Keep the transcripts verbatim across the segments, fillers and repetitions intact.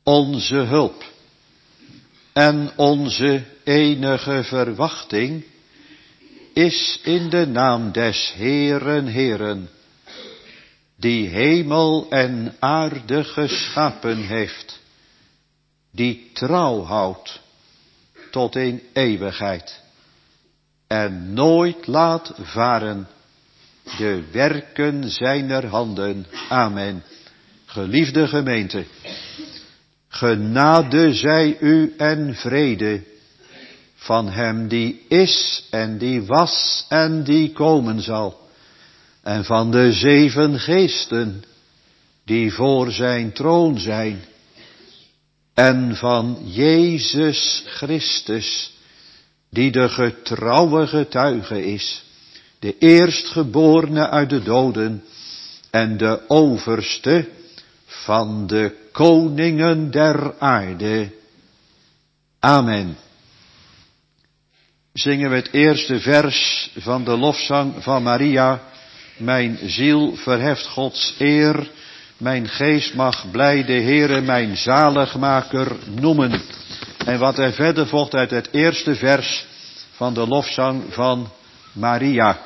onze hulp en onze enige verwachting is in de naam des Heeren Heeren, die hemel en aarde geschapen heeft, die trouw houdt tot in eeuwigheid en nooit laat varen de werken zijner handen. Amen. Geliefde gemeente, genade zij u en vrede van hem die is en die was en die komen zal, en van de zeven geesten die voor zijn troon zijn, en van Jezus Christus, die de getrouwe getuige is, de eerstgeborene uit de doden en de overste van de koningen der aarde. Amen. Zingen we het eerste vers van de lofzang van Maria. Mijn ziel verheft Gods eer, mijn geest mag blij de Heere mijn zaligmaker noemen. En wat er verder volgt uit het eerste vers van de lofzang van Maria.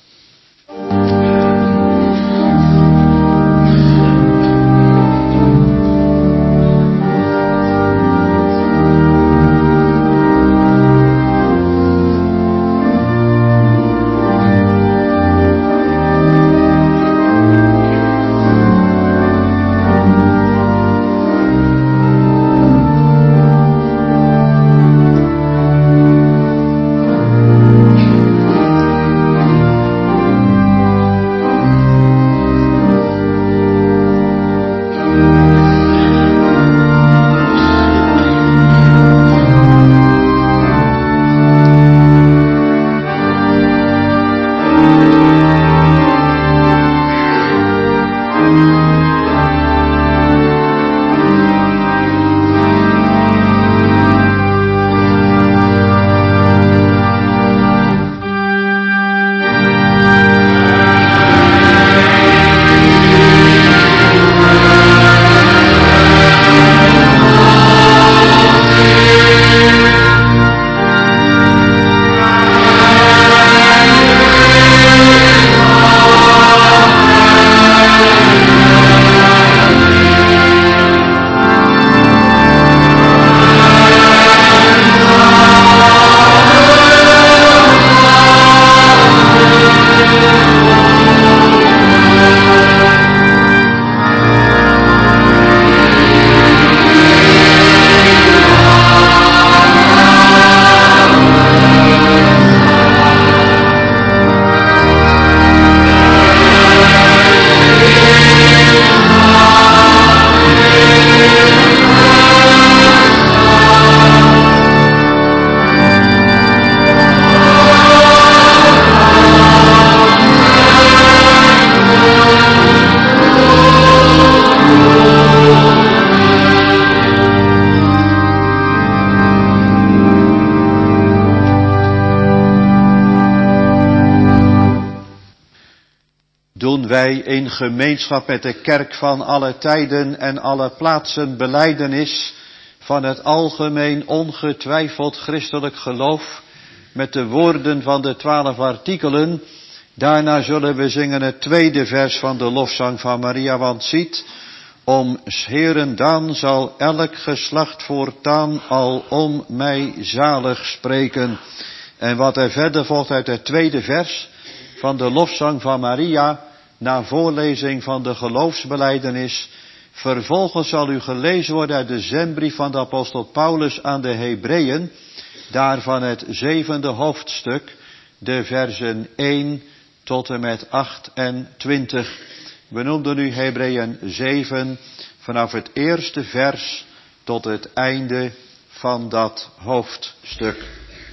Wij in gemeenschap met de kerk van alle tijden en alle plaatsen belijdenis van het algemeen ongetwijfeld christelijk geloof met de woorden van de twaalf artikelen. Daarna zullen we zingen het tweede vers van de lofzang van Maria, want ziet, om 's Heeren dan zal elk geslacht voortaan al om mij zalig spreken. En wat er verder volgt uit het tweede vers van de lofzang van Maria, na voorlezing van de geloofsbelijdenis. Vervolgens zal u gelezen worden uit de zendbrief van de apostel Paulus aan de Hebreeën, daarvan het zevende hoofdstuk, de versen één tot en met achtentwintig. We noemden nu Hebreeën zeven, vanaf het eerste vers tot het einde van dat hoofdstuk.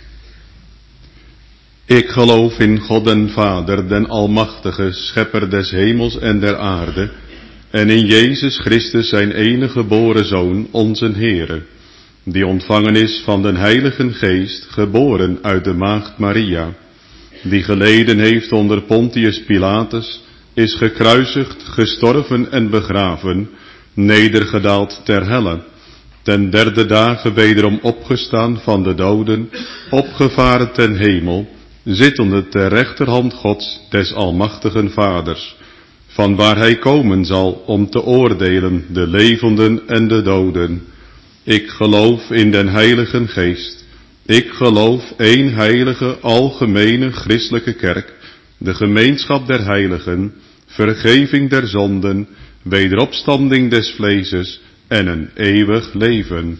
Ik geloof in God den Vader, den Almachtige, Schepper des hemels en der aarde, en in Jezus Christus zijn enige geboren Zoon, onze Heere, die ontvangen is van den Heiligen Geest, geboren uit de maagd Maria, die geleden heeft onder Pontius Pilatus, is gekruisigd, gestorven en begraven, nedergedaald ter helle, ten derde dagen wederom opgestaan van de doden, opgevaren ten hemel, zittende ter rechterhand Gods des almachtigen Vaders, van waar hij komen zal om te oordelen de levenden en de doden. Ik geloof in den Heiligen Geest. Ik geloof één heilige, algemene, christelijke kerk, de gemeenschap der heiligen, vergeving der zonden, wederopstanding des vleeses en een eeuwig leven.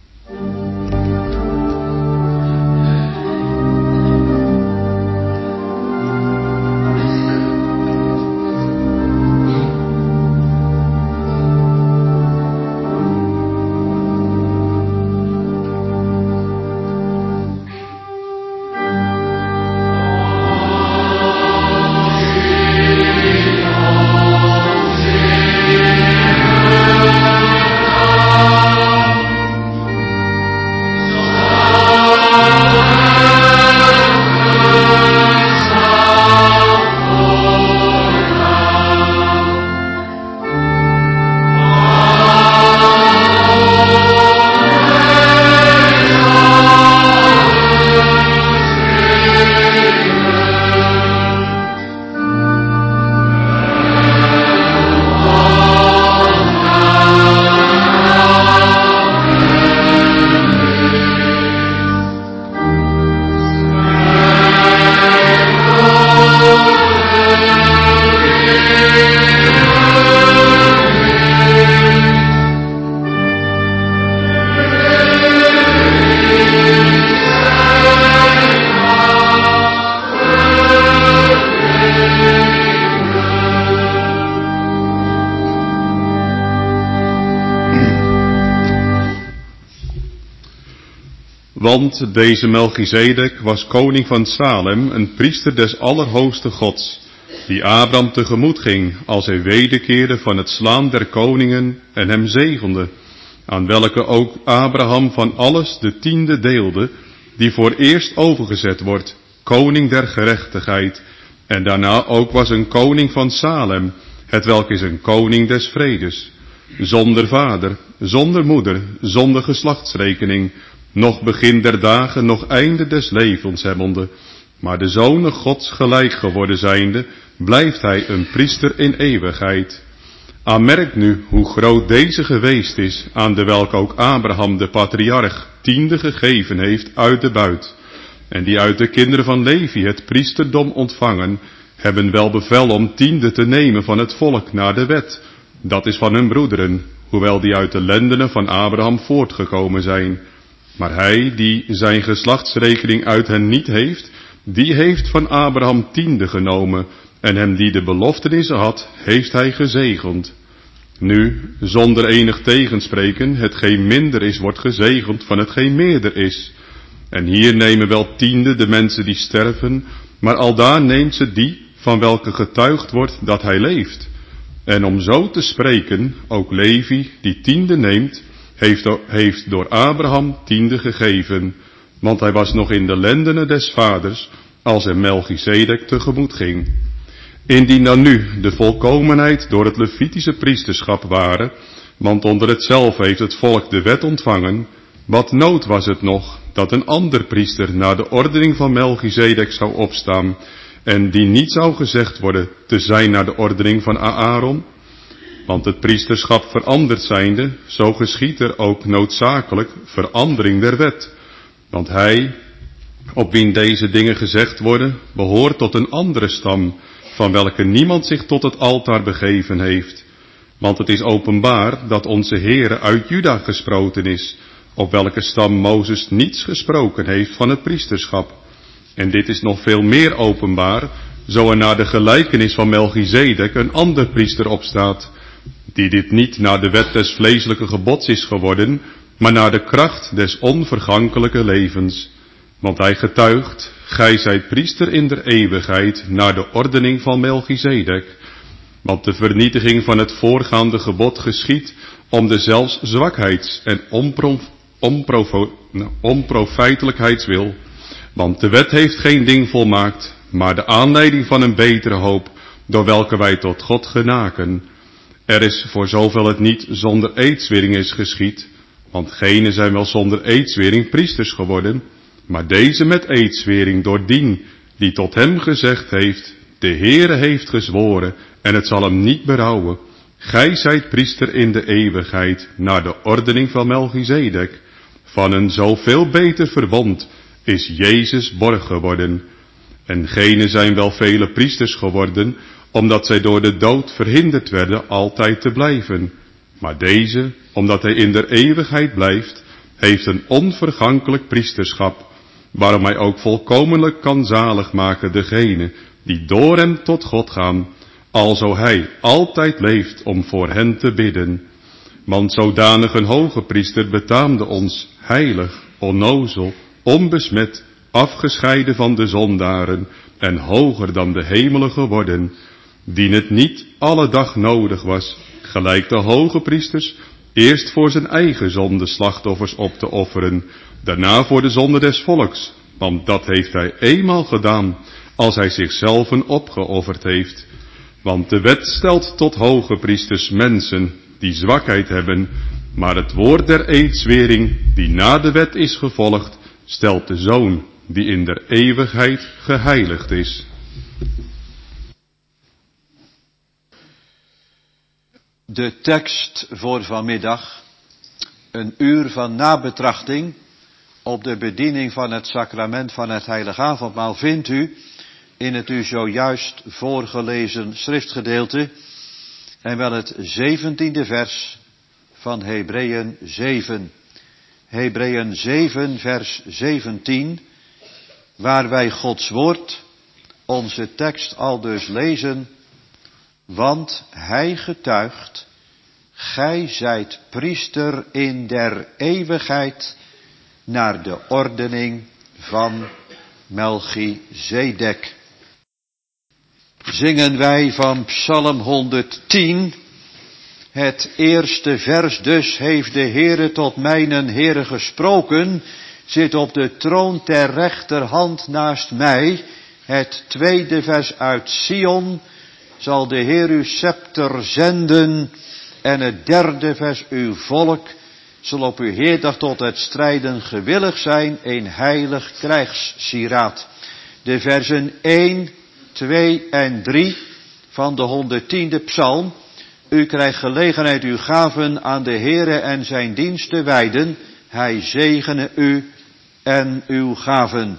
Want deze Melchizedek was koning van Salem, een priester des Allerhoogste Gods, die Abraham tegemoet ging als hij wederkeerde van het slaan der koningen en hem zegende, aan welke ook Abraham van alles de tiende deelde, die voor eerst overgezet wordt, koning der gerechtigheid, en daarna ook was een koning van Salem, hetwelk is een koning des vredes, zonder vader, zonder moeder, zonder geslachtsrekening, nog begin der dagen, nog einde des levens hebbende, maar de zonen Gods gelijk geworden zijnde, blijft hij een priester in eeuwigheid. Aanmerk nu hoe groot deze geweest is, aan de welke ook Abraham de patriarch tiende gegeven heeft uit de buit, en die uit de kinderen van Levi het priesterdom ontvangen, hebben wel bevel om tiende te nemen van het volk naar de wet, dat is van hun broederen, hoewel die uit de lendenen van Abraham voortgekomen zijn. Maar hij die zijn geslachtsrekening uit hen niet heeft, die heeft van Abraham tiende genomen, en hem die de beloftenissen had, heeft hij gezegend. Nu, zonder enig tegenspreken, hetgeen minder is, wordt gezegend van hetgeen meerder is. En hier nemen wel tiende de mensen die sterven, maar aldaar neemt ze die van welke getuigd wordt dat hij leeft. En om zo te spreken, ook Levi, die tiende neemt, heeft, heeft door Abraham tiende gegeven, want hij was nog in de lendenen des vaders, als hem Melchizedek tegemoet ging. Indien dan nu de volkomenheid door het Levitische priesterschap ware, want onder hetzelfde heeft het volk de wet ontvangen, wat nood was het nog dat een ander priester naar de ordening van Melchizedek zou opstaan, en die niet zou gezegd worden te zijn naar de ordening van Aaron? Want het priesterschap veranderd zijnde, zo geschiedt er ook noodzakelijk verandering der wet. Want hij, op wien deze dingen gezegd worden, behoort tot een andere stam, van welke niemand zich tot het altaar begeven heeft. Want het is openbaar dat onze Heere uit Juda gesproten is, op welke stam Mozes niets gesproken heeft van het priesterschap. En dit is nog veel meer openbaar, zo er naar de gelijkenis van Melchizedek een ander priester opstaat, die dit niet naar de wet des vleeselijke gebods is geworden, maar naar de kracht des onvergankelijke levens. Want hij getuigt, gij zijt priester in der eeuwigheid, naar de ordening van Melchizedek. Want de vernietiging van het voorgaande gebod geschiedt om de zelfs zwakheids- en onpro, onprofo, nou, onprofijtelijkheidswil. Want de wet heeft geen ding volmaakt, maar de aanleiding van een betere hoop, door welke wij tot God genaken. Er is, voor zoveel het niet zonder eedswering is geschied, Want genen zijn wel zonder eedswering priesters geworden, maar deze met eedswering door dien die tot hem gezegd heeft, de Heere heeft gezworen en het zal hem niet berouwen. Gij zijt priester in de eeuwigheid, naar de ordening van Melchizedek. Van een zoveel beter verbond is Jezus borg geworden. En genen zijn wel vele priesters geworden, omdat zij door de dood verhinderd werden altijd te blijven. Maar deze, omdat hij in der eeuwigheid blijft, heeft een onvergankelijk priesterschap, waarom hij ook volkomenlijk kan zalig maken degene die door hem tot God gaan, alzo hij altijd leeft om voor hen te bidden. Want zodanig een hoge priester betaamde ons, heilig, onnozel, onbesmet, afgescheiden van de zondaren en hoger dan de hemelen geworden, dien het niet alle dag nodig was, gelijk de hoge priesters, eerst voor zijn eigen zonde slachtoffers op te offeren, daarna voor de zonde des volks, want dat heeft hij eenmaal gedaan, als hij zichzelf opgeofferd heeft. Want de wet stelt tot hoge priesters mensen die zwakheid hebben, maar het woord der eedswering, die na de wet is gevolgd, stelt de Zoon, die in der eeuwigheid geheiligd is. De tekst voor vanmiddag, een uur van nabetrachting op de bediening van het sacrament van het heilige avondmaal, vindt u in het u zojuist voorgelezen schriftgedeelte, en wel het zeventiende vers van Hebreeën zeven. Hebreeën zeven vers zeventien, waar wij Gods woord, onze tekst al dus lezen, want hij getuigt, gij zijt priester in der eeuwigheid, naar de ordening van Melchizedek. Zingen wij van Psalm honderdtien, het eerste vers dus, heeft de Heere tot mijnen Heere gesproken, zit op de troon ter rechterhand naast mij. Het tweede vers uit Sion, zal de Heer uw scepter zenden, en het derde vers, uw volk zal op uw heerdag tot het strijden gewillig zijn, een heilig krijgssieraad. De versen één, twee en drie van de honderdtiende psalm. U krijgt gelegenheid uw gaven aan de Heere en zijn dienst te wijden. Hij zegene u en uw gaven.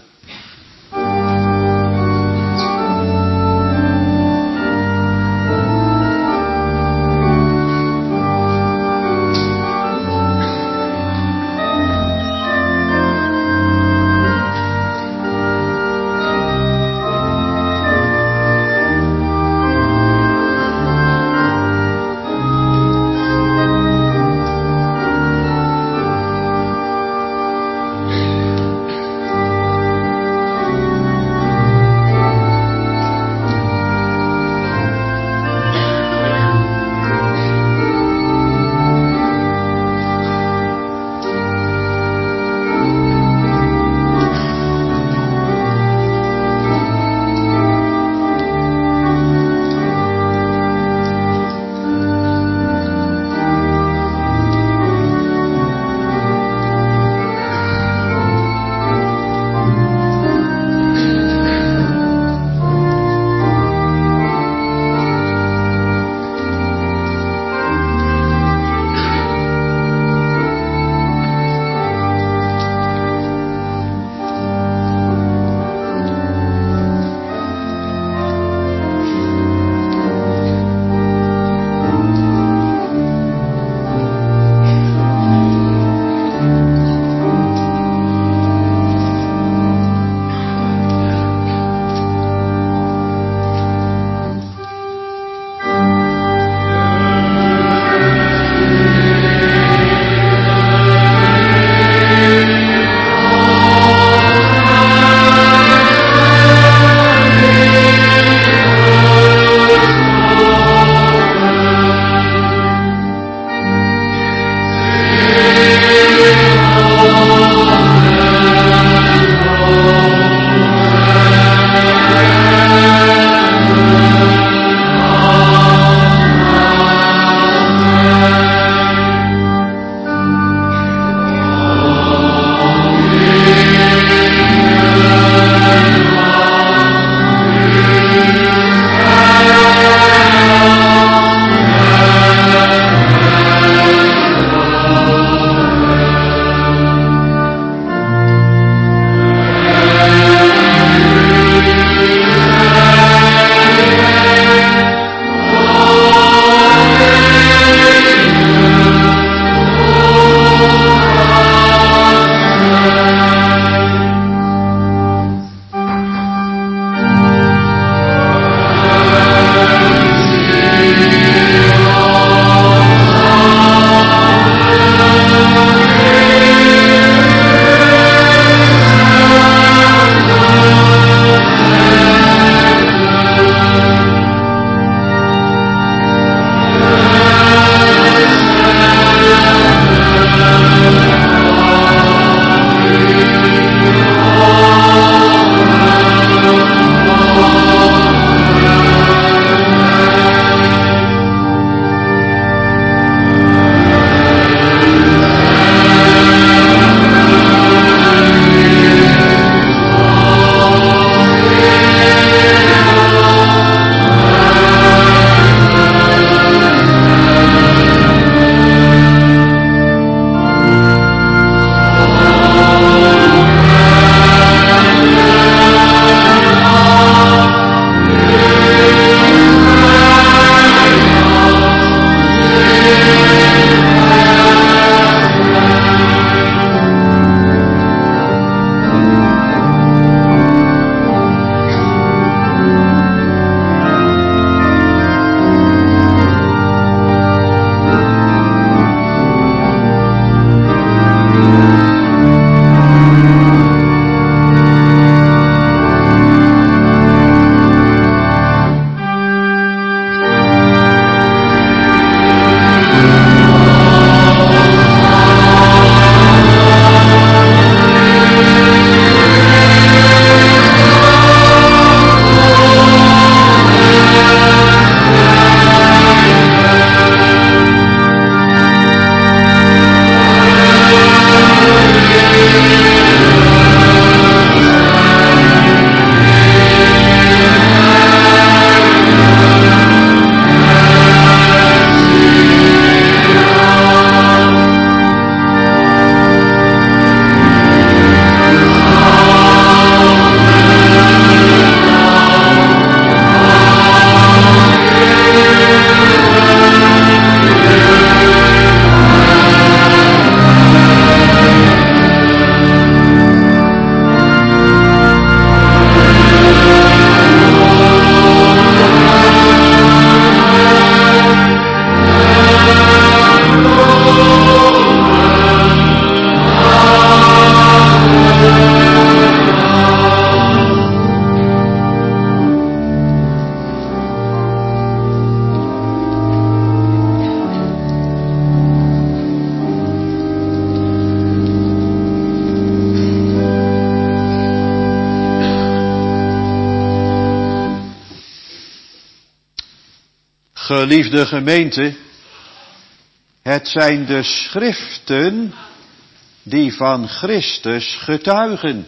Geliefde gemeente, het zijn de schriften die van Christus getuigen.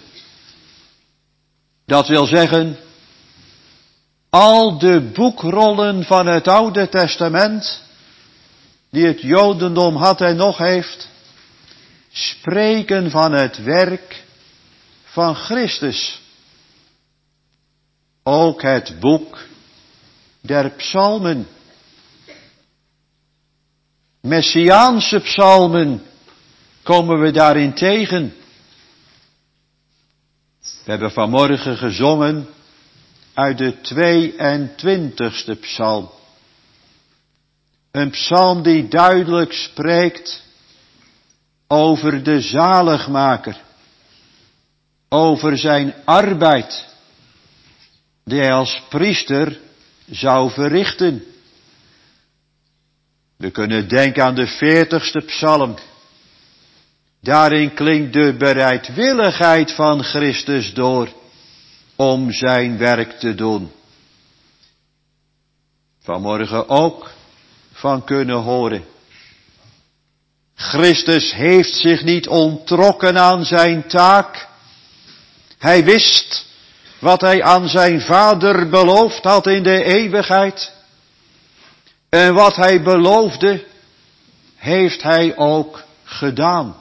Dat wil zeggen, al de boekrollen van het Oude Testament, die het Jodendom had en nog heeft, spreken van het werk van Christus. Ook het boek der psalmen, Messiaanse psalmen, komen we daarin tegen. We hebben vanmorgen gezongen uit de tweeëntwintigste psalm. Een psalm die duidelijk spreekt over de zaligmaker, over zijn arbeid, die hij als priester zou verrichten. We kunnen denken aan de veertigste psalm. Daarin klinkt de bereidwilligheid van Christus door om zijn werk te doen. Vanmorgen ook van kunnen horen. Christus heeft zich niet onttrokken aan zijn taak. Hij wist wat hij aan zijn Vader beloofd had in de eeuwigheid. En wat hij beloofde, heeft hij ook gedaan.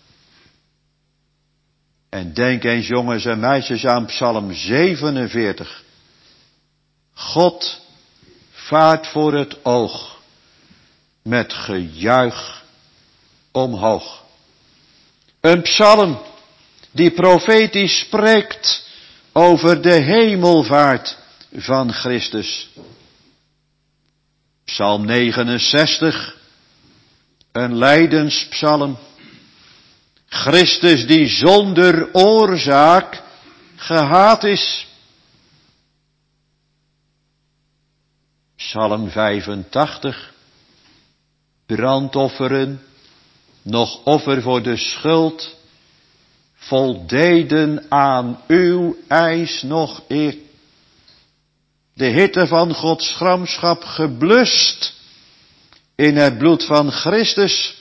En denk eens jongens en meisjes aan Psalm zevenenveertig. God vaart voor het oog met gejuich omhoog. Een psalm die profetisch spreekt over de hemelvaart van Christus. Psalm negenenzestig, een lijdenspsalm. Christus die zonder oorzaak gehaat is. Psalm vijfentachtig, brandofferen, nog offer voor de schuld, voldeden aan uw eis nog eer. De hitte van Gods gramschap geblust in het bloed van Christus.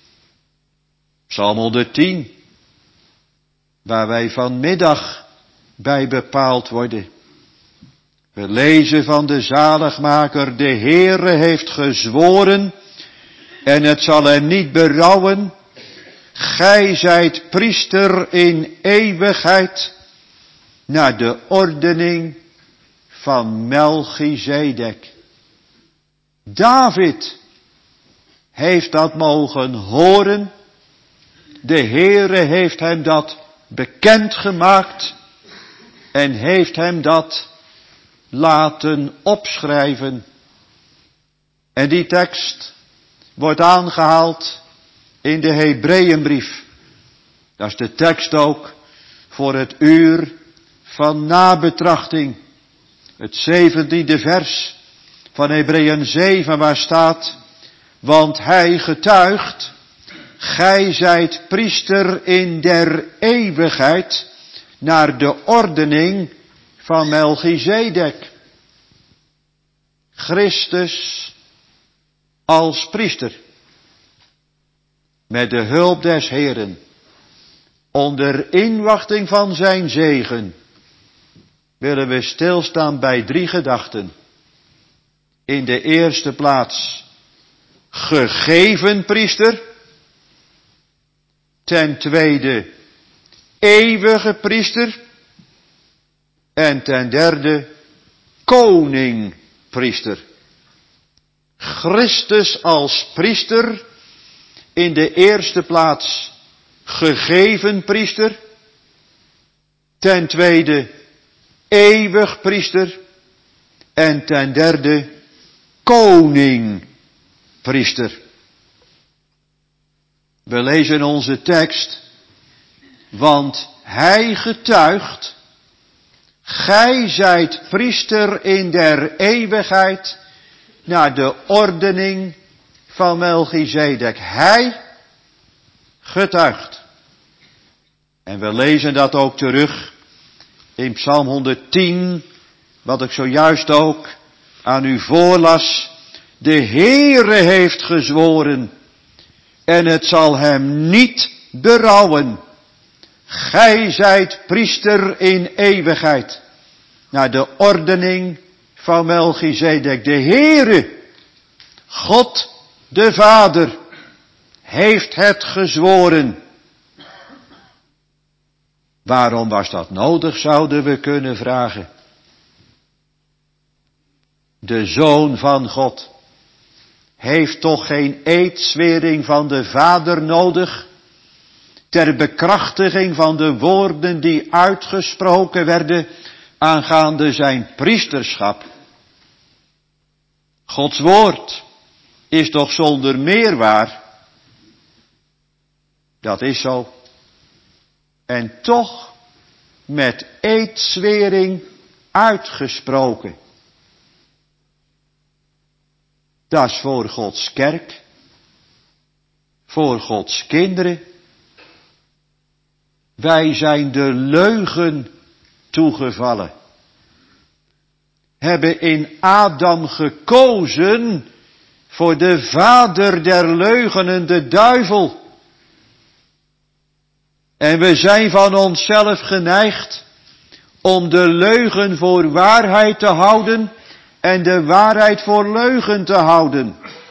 Psalm honderdtien, waar wij vanmiddag bij bepaald worden. We lezen van de zaligmaker, de Heere heeft gezworen en het zal hem niet berouwen. Gij zijt priester in eeuwigheid naar de ordening van Melchizedek. David heeft dat mogen horen. De Heere heeft hem dat bekendgemaakt en heeft hem dat laten opschrijven. En die tekst wordt aangehaald in de Hebreeënbrief. Dat is de tekst ook voor het uur van nabetrachting. Het zeventiende vers van Hebreeën zeven waar staat, want hij getuigt, gij zijt priester in der eeuwigheid naar de ordening van Melchizedek. Christus als priester. Met de hulp des Heeren. Onder inwachting van zijn zegen. Willen we stilstaan bij drie gedachten. In de eerste plaats. Gegeven priester. Ten tweede. Eeuwige priester. En ten derde. Koning priester. Christus als priester. In de eerste plaats gegeven priester. Ten tweede eeuwig priester. En ten derde koning priester. We lezen onze tekst. Want hij getuigt. Gij zijt priester in der eeuwigheid. Naar de ordening van Melchizedek. Hij getuigt. En we lezen dat ook terug in Psalm honderdtien, wat ik zojuist ook aan u voorlas. De Heere heeft gezworen en het zal hem niet berouwen. Gij zijt priester in eeuwigheid. Naar de ordening van Melchizedek. De Heere, God de Vader, heeft het gezworen. Waarom was dat nodig, zouden we kunnen vragen. De Zoon van God heeft toch geen eedzwering van de Vader nodig, ter bekrachtiging van de woorden die uitgesproken werden aangaande zijn priesterschap. Gods woord is toch zonder meer waar? Dat is zo. En toch met eedzwering uitgesproken. Dat is voor Gods kerk, voor Gods kinderen. Wij zijn de leugen toegevallen. Hebben in Adam gekozen voor de vader der leugenen, de duivel. En we zijn van onszelf geneigd om de leugen voor waarheid te houden en de waarheid voor leugen te houden.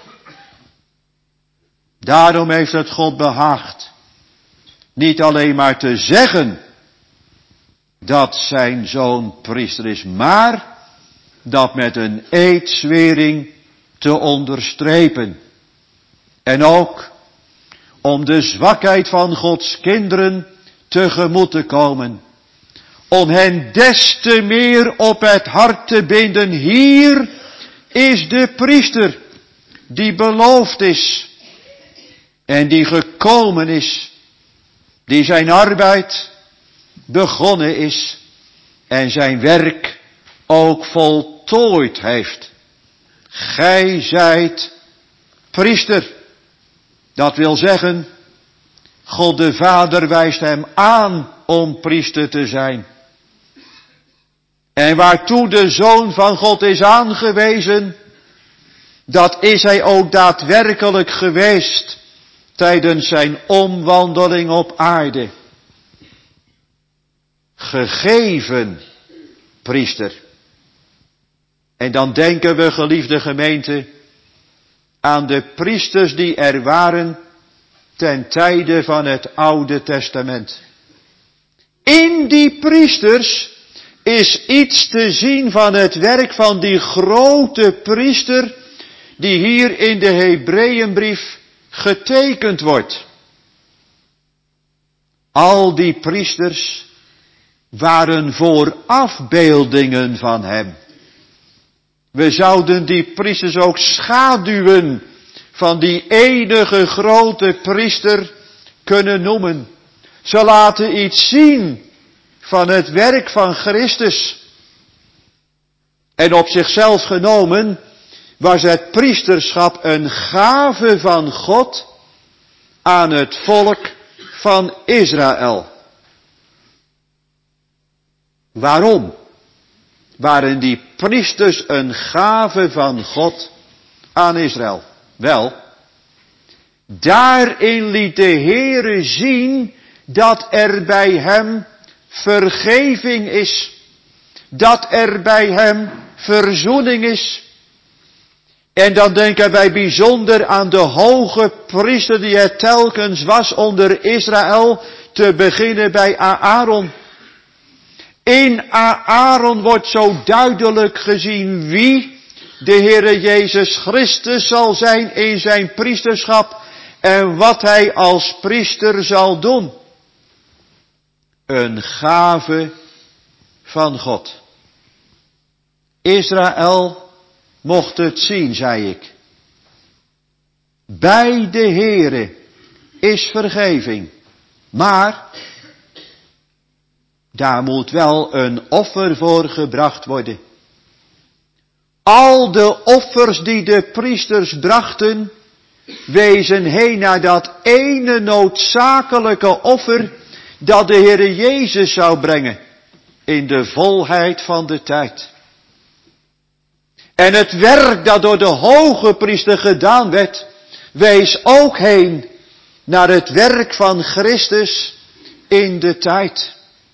Daarom heeft het God behaagd niet alleen maar te zeggen dat zijn zoon priester is, maar dat met een eedzwering te onderstrepen. En ook om de zwakheid van Gods kinderen tegemoet te komen. Om hen des te meer op het hart te binden. Hier is de priester die beloofd is. En die gekomen is. Die zijn arbeid begonnen is. En zijn werk ook voltooid heeft. Gij zijt priester. Dat wil zeggen, God de Vader wijst hem aan om priester te zijn. En waartoe de Zoon van God is aangewezen, dat is hij ook daadwerkelijk geweest tijdens zijn omwandeling op aarde. Gegeven priester. En dan denken we, geliefde gemeente, aan de priesters die er waren ten tijde van het Oude Testament. In die priesters is iets te zien van het werk van die grote priester die hier in de Hebreeënbrief getekend wordt. Al die priesters waren voor afbeeldingen van hem. We zouden die priesters ook schaduwen van die enige grote priester kunnen noemen. Ze laten iets zien van het werk van Christus. En op zichzelf genomen was het priesterschap een gave van God aan het volk van Israël. Waarom waren die priesters een gave van God aan Israël? Wel, daarin liet de Heere zien dat er bij hem vergeving is. Dat er bij hem verzoening is. En dan denken wij bijzonder aan de hoge priester die het telkens was onder Israël, te beginnen bij Aaron. In Aaron wordt zo duidelijk gezien wie de Heere Jezus Christus zal zijn in zijn priesterschap en wat hij als priester zal doen. Een gave van God. Israël mocht het zien, zei ik. Bij de Heere is vergeving, maar daar moet wel een offer voor gebracht worden. Al de offers die de priesters brachten, wezen heen naar dat ene noodzakelijke offer dat de Heere Jezus zou brengen in de volheid van de tijd. En het werk dat door de hoge priester gedaan werd, wees ook heen naar het werk van Christus in de tijd.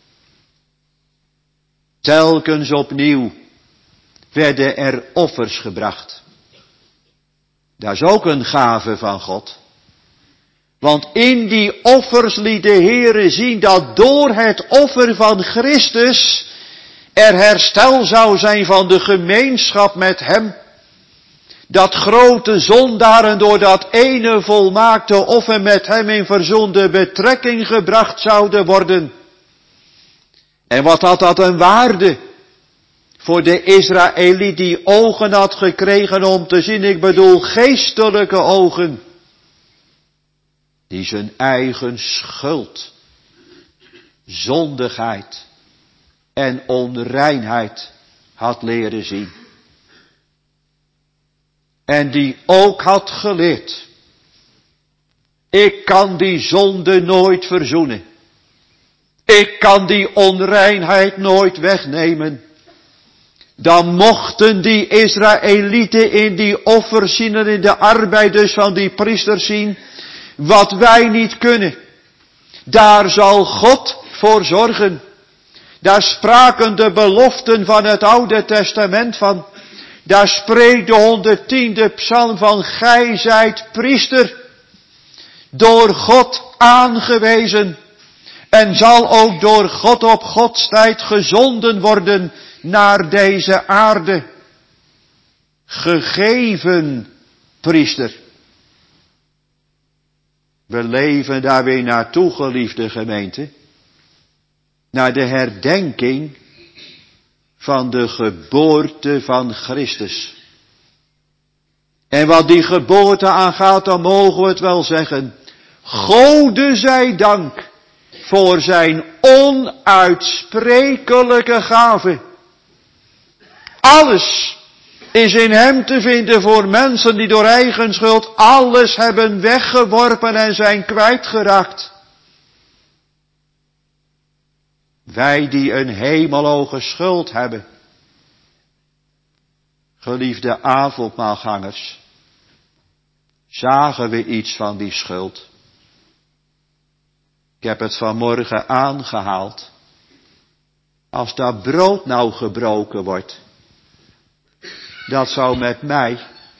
Telkens opnieuw werden er offers gebracht. Dat is ook een gave van God. Want in die offers liet de Heere zien dat door het offer van Christus er herstel zou zijn van de gemeenschap met Hem. Dat grote zondaren door dat ene volmaakte offer met Hem in verzoende betrekking gebracht zouden worden. En wat had dat een waarde voor de Israëliet die ogen had gekregen om te zien, ik bedoel geestelijke ogen, die zijn eigen schuld, zondigheid en onreinheid had leren zien. En die ook had geleerd, ik kan die zonde nooit verzoenen. Ik kan die onreinheid nooit wegnemen. Dan mochten die Israëlieten in die offers zien en in de arbeiders van die priesters zien, wat wij niet kunnen. Daar zal God voor zorgen. Daar spraken de beloften van het Oude Testament van. Daar spreekt de honderdtiende psalm van, gij zijt priester, door God aangewezen, en zal ook door God op Gods tijd gezonden worden naar deze aarde. Gegeven priester. We leven daar weer naartoe, geliefde gemeente, naar de herdenking van de geboorte van Christus. En wat die geboorte aangaat, dan mogen we het wel zeggen, Gode zij dank voor zijn onuitsprekelijke gave. Alles is in hem te vinden voor mensen die door eigen schuld alles hebben weggeworpen en zijn kwijtgeraakt. Wij die een hemelhoge schuld hebben, geliefde avondmaalgangers, zagen we iets van die schuld. Ik heb het vanmorgen aangehaald. Als dat brood nou gebroken wordt, dat zou met mij,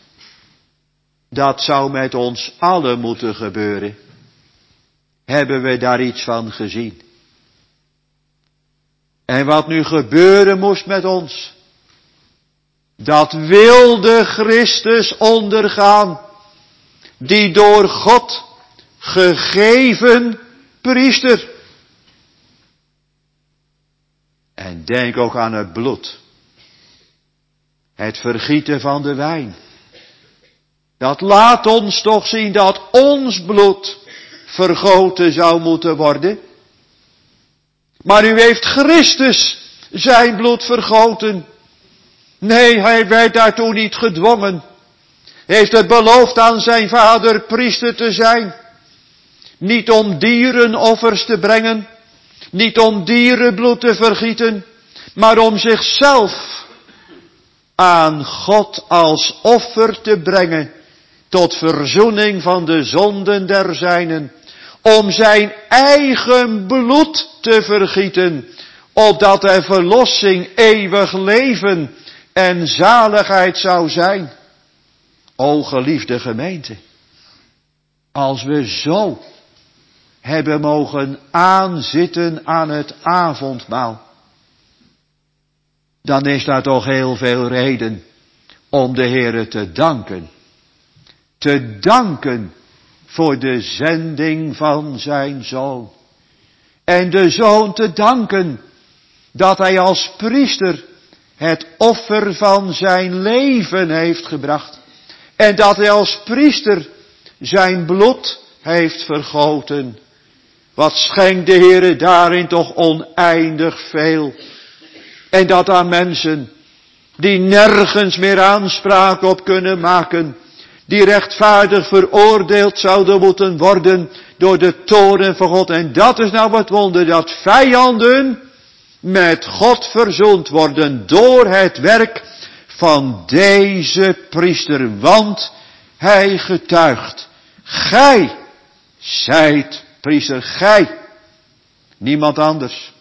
dat zou met ons allen moeten gebeuren. Hebben we daar iets van gezien? En wat nu gebeuren moest met ons, dat wilde Christus ondergaan, die door God gegeven priester. En denk ook aan het bloed. Het vergieten van de wijn. Dat laat ons toch zien dat ons bloed vergoten zou moeten worden. Maar u heeft Christus zijn bloed vergoten. Nee, hij werd daartoe niet gedwongen. Hij heeft het beloofd aan zijn vader priester te zijn. Niet om dierenoffers te brengen. Niet om dierenbloed te vergieten. Maar om zichzelf aan God als offer te brengen. Tot verzoening van de zonden der zijnen. Om zijn eigen bloed te vergieten. Opdat er verlossing, eeuwig leven en zaligheid zou zijn. O geliefde gemeente. Als we zo hebben mogen aanzitten aan het avondmaal. Dan is daar toch heel veel reden om de Heere te danken. Te danken voor de zending van zijn Zoon. En de Zoon te danken dat hij als priester het offer van zijn leven heeft gebracht. En dat hij als priester zijn bloed heeft vergoten. Wat schenkt de Heere daarin toch oneindig veel. En dat aan mensen die nergens meer aanspraak op kunnen maken. Die rechtvaardig veroordeeld zouden moeten worden door de toorn van God. En dat is nou wat wonder, dat vijanden met God verzoend worden door het werk van deze priester, want hij getuigt, gij zijt priester, gij, niemand anders.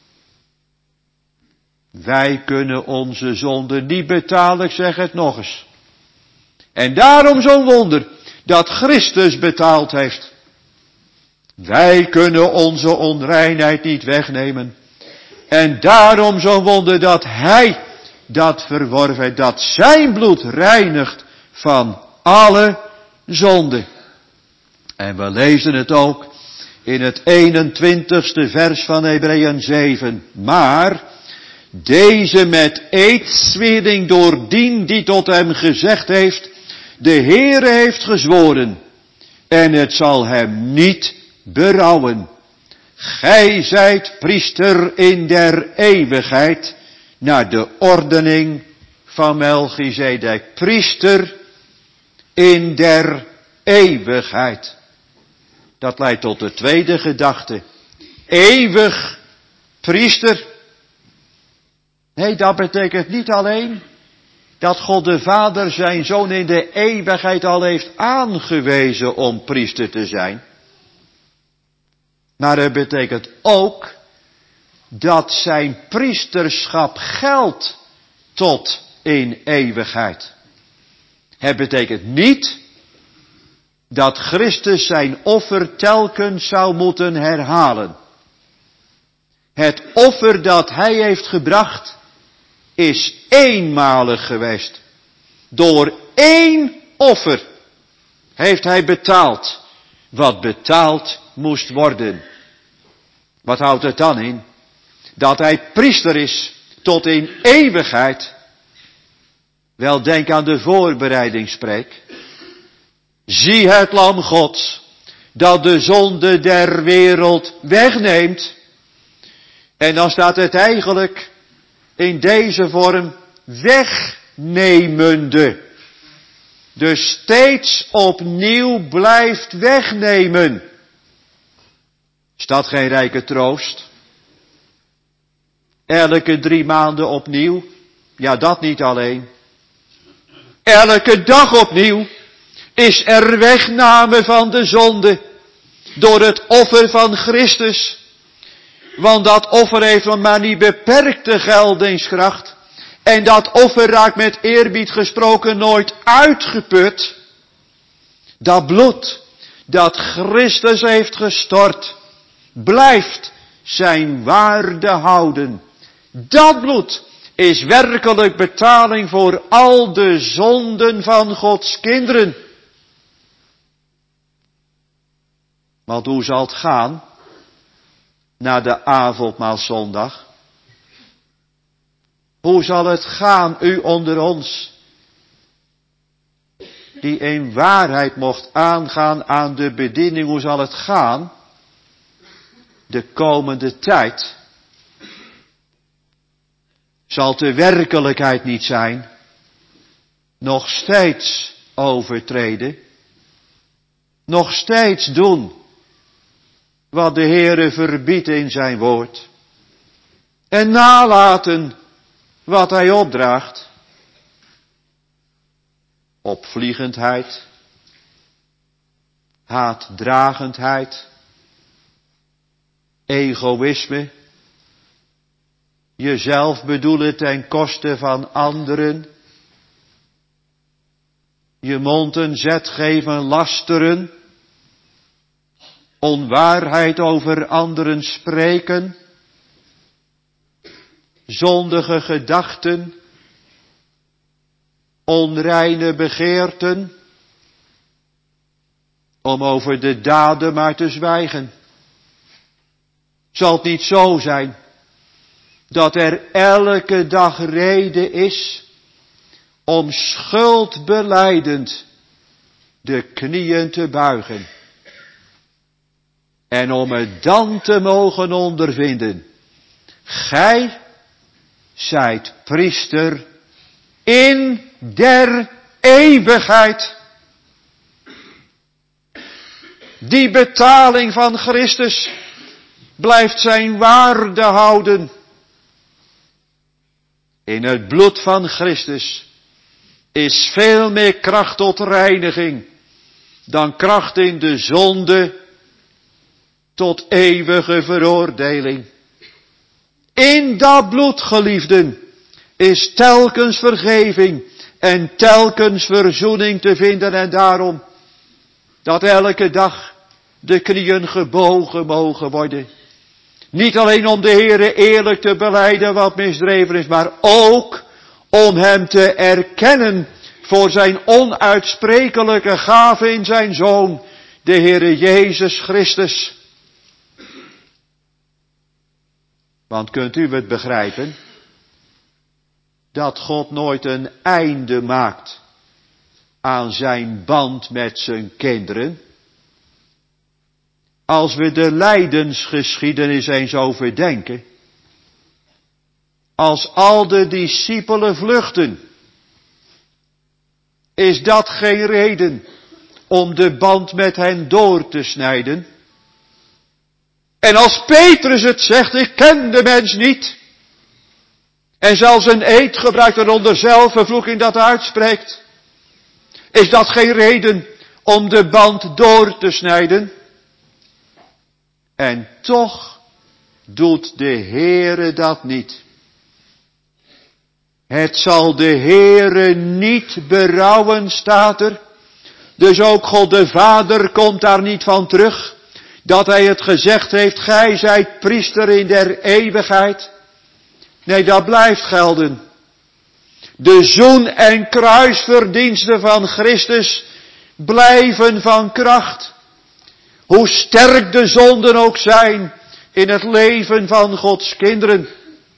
Wij kunnen onze zonde niet betalen, ik zeg het nog eens. En daarom zo'n wonder, dat Christus betaald heeft. Wij kunnen onze onreinheid niet wegnemen. En daarom zo'n wonder dat Hij dat verworven heeft, dat zijn bloed reinigt van alle zonde. En we lezen het ook in het eenentwintigste vers van Hebreeën zeven. Maar deze met eedswering doordien die tot hem gezegd heeft, de Heere heeft gezworen, en het zal hem niet berouwen. Gij zijt priester in der eeuwigheid, naar de ordening van Melchizedek. Priester in der eeuwigheid. Dat leidt tot de tweede gedachte. Eeuwig priester. Nee, dat betekent niet alleen dat God de Vader zijn Zoon in de eeuwigheid al heeft aangewezen om priester te zijn. Maar het betekent ook dat zijn priesterschap geldt tot in eeuwigheid. Het betekent niet dat Christus zijn offer telkens zou moeten herhalen. Het offer dat hij heeft gebracht is eenmalig geweest. Door één offer heeft hij betaald wat betaald moest worden. Wat houdt het dan in? Dat hij priester is tot in eeuwigheid. Wel, denk aan de voorbereidingspreek. Zie het lam Gods, dat de zonde der wereld wegneemt. En dan staat het eigenlijk in deze vorm wegnemende. Dus steeds opnieuw blijft wegnemen. Is dat geen rijke troost? Elke drie maanden opnieuw? Ja, dat niet alleen. Elke dag opnieuw is er wegname van de zonde door het offer van Christus. Want dat offer heeft maar niet beperkte geldingskracht. En dat offer raakt met eerbied gesproken nooit uitgeput. Dat bloed dat Christus heeft gestort, blijft zijn waarde houden. Dat bloed is werkelijk betaling voor al de zonden van Gods kinderen. Want hoe zal het gaan na de avondmaalszondag? Hoe zal het gaan, u onder ons, die in waarheid mocht aangaan aan de bediening, hoe zal het gaan de komende tijd? Zal de werkelijkheid niet zijn, nog steeds overtreden, nog steeds doen wat de Heere verbiedt in zijn woord, en nalaten wat hij opdraagt? Opvliegendheid, haatdragendheid, egoïsme, jezelf bedoelen ten koste van anderen, je mond een zet geven, lasteren, onwaarheid over anderen spreken, zondige gedachten, onreine begeerten, om over de daden maar te zwijgen. Zal het niet zo zijn dat er elke dag reden is om schuldbelijdend de knieën te buigen en om het dan te mogen ondervinden? Gij zijt priester in der eeuwigheid. Die betaling van Christus blijft zijn waarde houden. In het bloed van Christus is veel meer kracht tot reiniging dan kracht in de zonde tot eeuwige veroordeling. In dat bloed, geliefden, is telkens vergeving en telkens verzoening te vinden, en daarom dat elke dag de knieën gebogen mogen worden. Niet alleen om de Heere eerlijk te belijden wat misdreven is, maar ook om hem te erkennen voor zijn onuitsprekelijke gave in zijn Zoon, de Heere Jezus Christus. Want kunt u het begrijpen? Dat God nooit een einde maakt aan zijn band met zijn kinderen. Als we de lijdensgeschiedenis eens overdenken. Als al de discipelen vluchten. Is dat geen reden om de band met hen door te snijden? En als Petrus het zegt, ik ken de mens niet. En zelfs een eed gebruikt en onder zelfvervloeking dat uitspreekt. Is dat geen reden om de band door te snijden? En toch doet de Heere dat niet. Het zal de Heere niet berouwen, staat er. Dus ook God de Vader komt daar niet van terug. Dat hij het gezegd heeft, gij zijt priester in der eeuwigheid. Nee, dat blijft gelden. De zoen- en kruisverdiensten van Christus blijven van kracht. Hoe sterk de zonden ook zijn in het leven van Gods kinderen.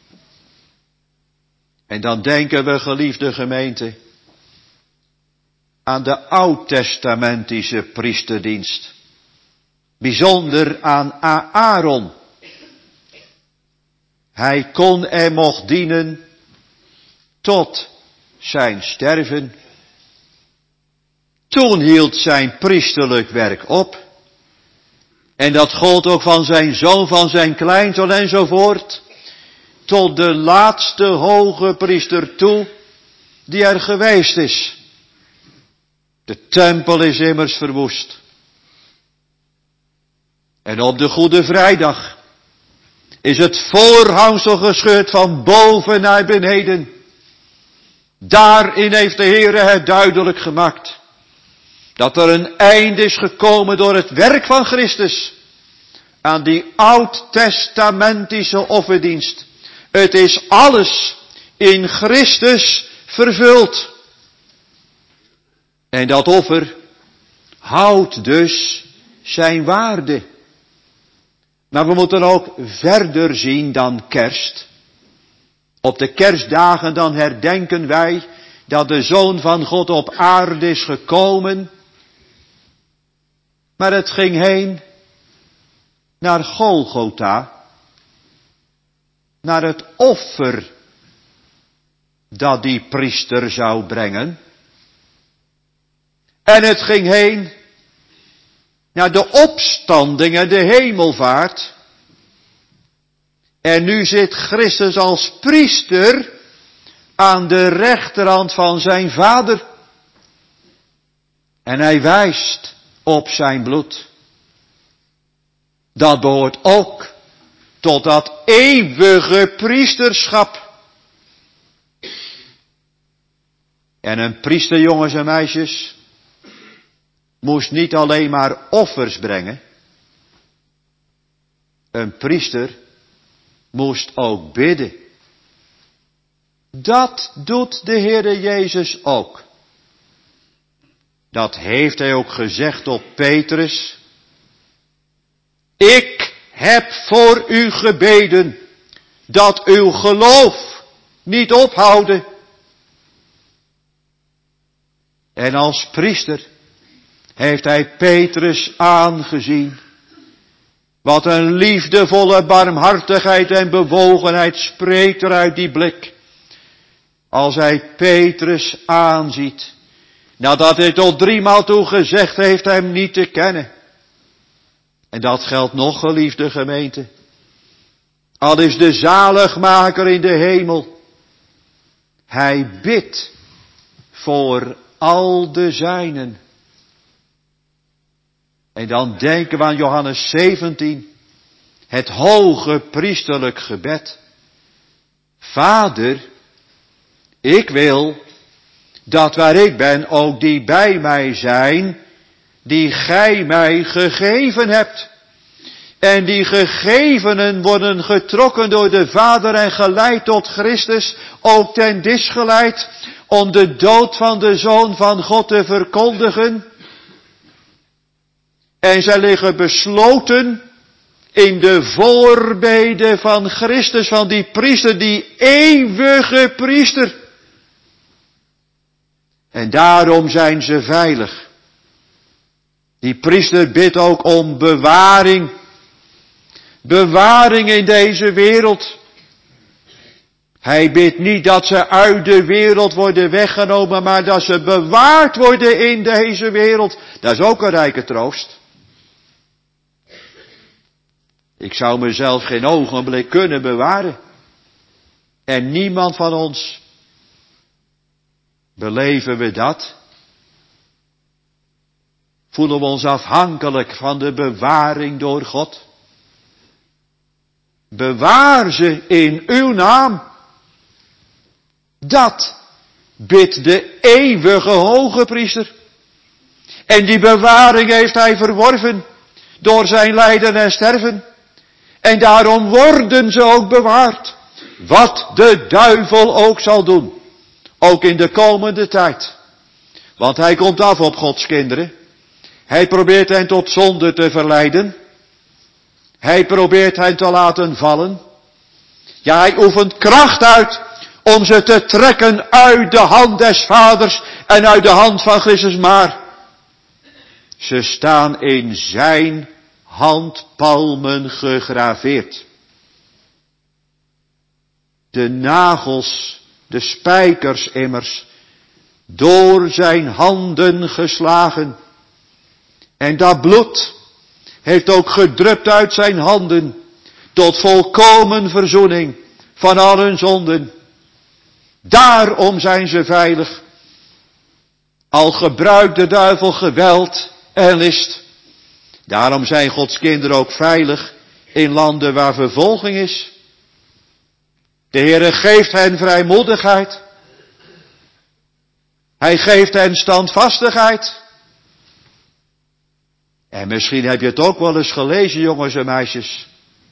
En dan denken we, geliefde gemeente, aan de oud-testamentische priesterdienst. Bijzonder aan Aaron. Hij kon en mocht dienen tot zijn sterven. Toen hield zijn priesterlijk werk op. En dat gold ook van zijn zoon, van zijn kleinzoon enzovoort. Tot de laatste hoge priester toe die er geweest is. De tempel is immers verwoest. En op de Goede Vrijdag is het voorhangsel gescheurd van boven naar beneden. Daarin heeft de Heere het duidelijk gemaakt. Dat er een einde is gekomen door het werk van Christus. Aan die oud-testamentische offerdienst. Het is alles in Christus vervuld. En dat offer houdt dus zijn waarde. Maar we moeten ook verder zien dan kerst. Op de kerstdagen dan herdenken wij dat de Zoon van God op aarde is gekomen. Maar het ging heen naar Golgotha. Naar het offer dat die priester zou brengen. En het ging heen naar de opstanding en de hemelvaart. En nu zit Christus als priester aan de rechterhand van zijn Vader. En hij wijst op zijn bloed. Dat behoort ook tot dat eeuwige priesterschap. En een priester, jongens en meisjes, moest niet alleen maar offers brengen. Een priester moest ook bidden. Dat doet de Heere Jezus ook. Dat heeft hij ook gezegd op Petrus. Ik heb voor u gebeden dat uw geloof niet ophouden. En als priester heeft hij Petrus aangezien. Wat een liefdevolle barmhartigheid en bewogenheid spreekt er uit die blik. Als hij Petrus aanziet, nadat hij tot driemaal toe gezegd heeft hem niet te kennen. En dat geldt nog, geliefde gemeente. Al is de zaligmaker in de hemel. Hij bidt voor al de zijnen. En dan denken we aan Johannes zeventien, het hoge priesterlijk gebed. Vader, ik wil dat waar ik ben ook die bij mij zijn, die gij mij gegeven hebt. En die gegevenen worden getrokken door de Vader en geleid tot Christus, ook ten dis geleid, om de dood van de Zoon van God te verkondigen. En zij liggen besloten in de voorbeden van Christus, van die priester, die eeuwige priester. En daarom zijn ze veilig. Die priester bidt ook om bewaring. Bewaring in deze wereld. Hij bidt niet dat ze uit de wereld worden weggenomen, maar dat ze bewaard worden in deze wereld. Dat is ook een rijke troost. Ik zou mezelf geen ogenblik kunnen bewaren. En niemand van ons. Beleven we dat? Voelen we ons afhankelijk van de bewaring door God? Bewaar ze in uw naam. Dat bidt de eeuwige hoge priester. En die bewaring heeft hij verworven door zijn lijden en sterven. En daarom worden ze ook bewaard. Wat de duivel ook zal doen. Ook in de komende tijd. Want hij komt af op Gods kinderen. Hij probeert hen tot zonde te verleiden. Hij probeert hen te laten vallen. Ja, hij oefent kracht uit om ze te trekken uit de hand des Vaders en uit de hand van Christus. Maar ze staan in zijn handpalmen gegraveerd. De nagels, de spijkers immers, door zijn handen geslagen. En dat bloed heeft ook gedrupt uit zijn handen, tot volkomen verzoening van al hun zonden. Daarom zijn ze veilig. Al gebruikt de duivel geweld en list. Daarom zijn Gods kinderen ook veilig in landen waar vervolging is. De Heere geeft hen vrijmoedigheid. Hij geeft hen standvastigheid. En misschien heb je het ook wel eens gelezen, jongens en meisjes.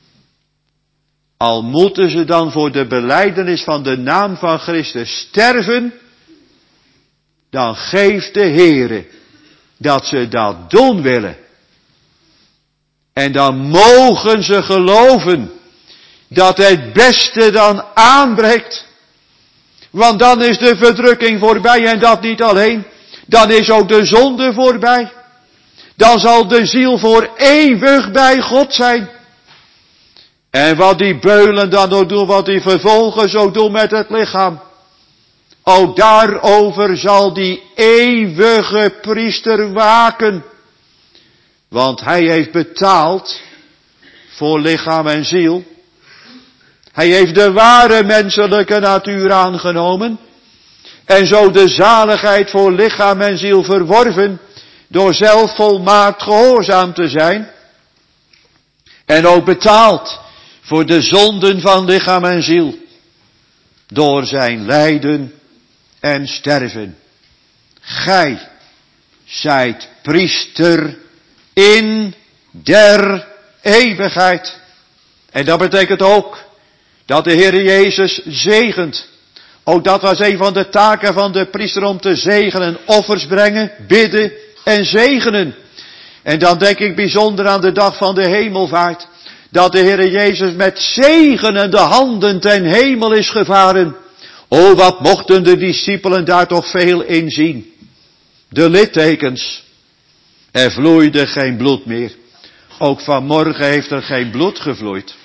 Al moeten ze dan voor de belijdenis van de naam van Christus sterven, dan geeft de Heere dat ze dat doen willen. En dan mogen ze geloven dat het beste dan aanbreekt. Want dan is de verdrukking voorbij en dat niet alleen. Dan is ook de zonde voorbij. Dan zal de ziel voor eeuwig bij God zijn. En wat die beulen dan ook doen, wat die vervolgers ook doen met het lichaam. Ook daarover zal die eeuwige priester waken. Want hij heeft betaald voor lichaam en ziel. Hij heeft de ware menselijke natuur aangenomen. En zo de zaligheid voor lichaam en ziel verworven. Door zelf volmaakt gehoorzaam te zijn. En ook betaald voor de zonden van lichaam en ziel. Door zijn lijden en sterven. Gij zijt priester in der eeuwigheid. En dat betekent ook dat de Heer Jezus zegent. Ook dat was een van de taken van de priester, om te zegenen, offers brengen, bidden en zegenen. En dan denk ik bijzonder aan de dag van de hemelvaart. Dat de Heer Jezus met zegenende handen ten hemel is gevaren. O, wat mochten de discipelen daar toch veel in zien. De littekens. Er vloeide geen bloed meer. Ook vanmorgen heeft er geen bloed gevloeid.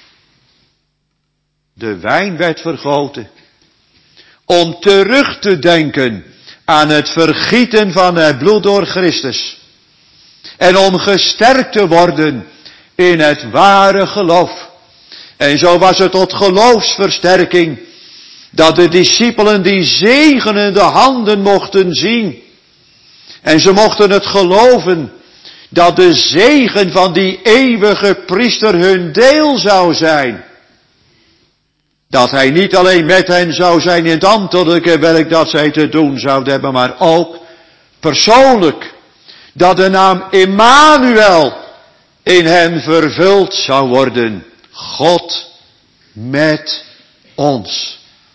De wijn werd vergoten. Om terug te denken aan het vergieten van het bloed door Christus. En om gesterkt te worden in het ware geloof. En zo was het tot geloofsversterking Dat de discipelen die zegenende handen mochten zien. En ze mochten het geloven. Dat de zegen van die eeuwige priester hun deel zou zijn. Dat hij niet alleen met hen zou zijn in het ambtelijke werk dat zij te doen zouden hebben, maar ook persoonlijk. Dat de naam Immanuel in hen vervuld zou worden. God met ons.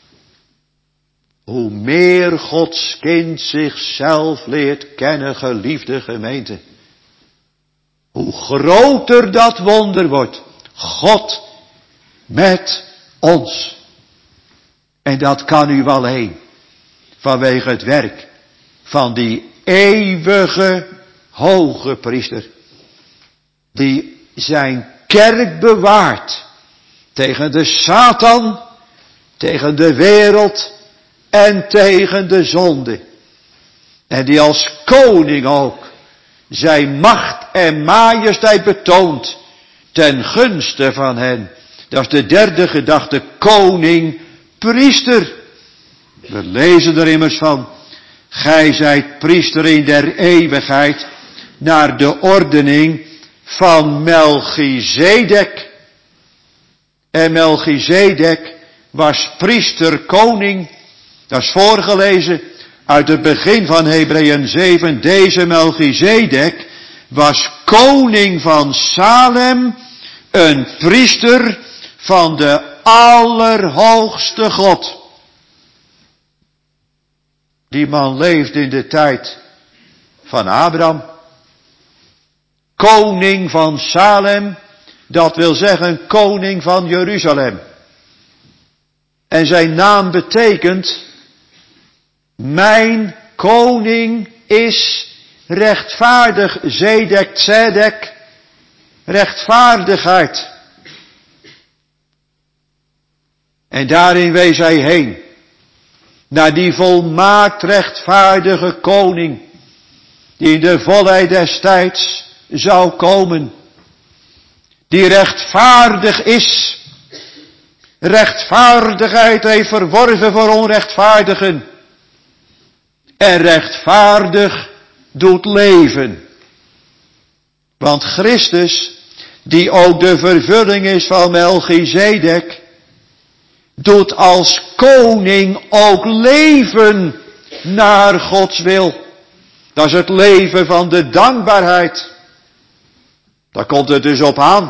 Hoe meer Gods kind zichzelf leert kennen, geliefde gemeente. Hoe groter dat wonder wordt. God met ons. En dat kan u alleen vanwege het werk van die eeuwige hoge priester. Die zijn kerk bewaart tegen de Satan, tegen de wereld en tegen de zonde. En die als koning ook zijn macht en majesteit betoont ten gunste van hen. Dat is de derde gedachte, koning, priester. We lezen er immers van, gij zijt priester in der eeuwigheid naar de ordening van Melchizedek. En Melchizedek was priester, koning. Dat is voorgelezen uit het begin van Hebreeën zeven. Deze Melchizedek was koning van Salem, een priester van de Allerhoogste God. Die man leefde in de tijd van Abraham. Koning van Salem, dat wil zeggen koning van Jeruzalem. En zijn naam betekent, mijn koning is rechtvaardig, Zedek, Tzedek, rechtvaardigheid. En daarin wees hij heen, naar die volmaakt rechtvaardige koning, die in de volheid des tijds zou komen, die rechtvaardig is, rechtvaardigheid heeft verworven voor onrechtvaardigen, en rechtvaardig doet leven. Want Christus, die ook de vervulling is van Melchizedek, doet als koning ook leven naar Gods wil. Dat is het leven van de dankbaarheid. Daar komt het dus op aan.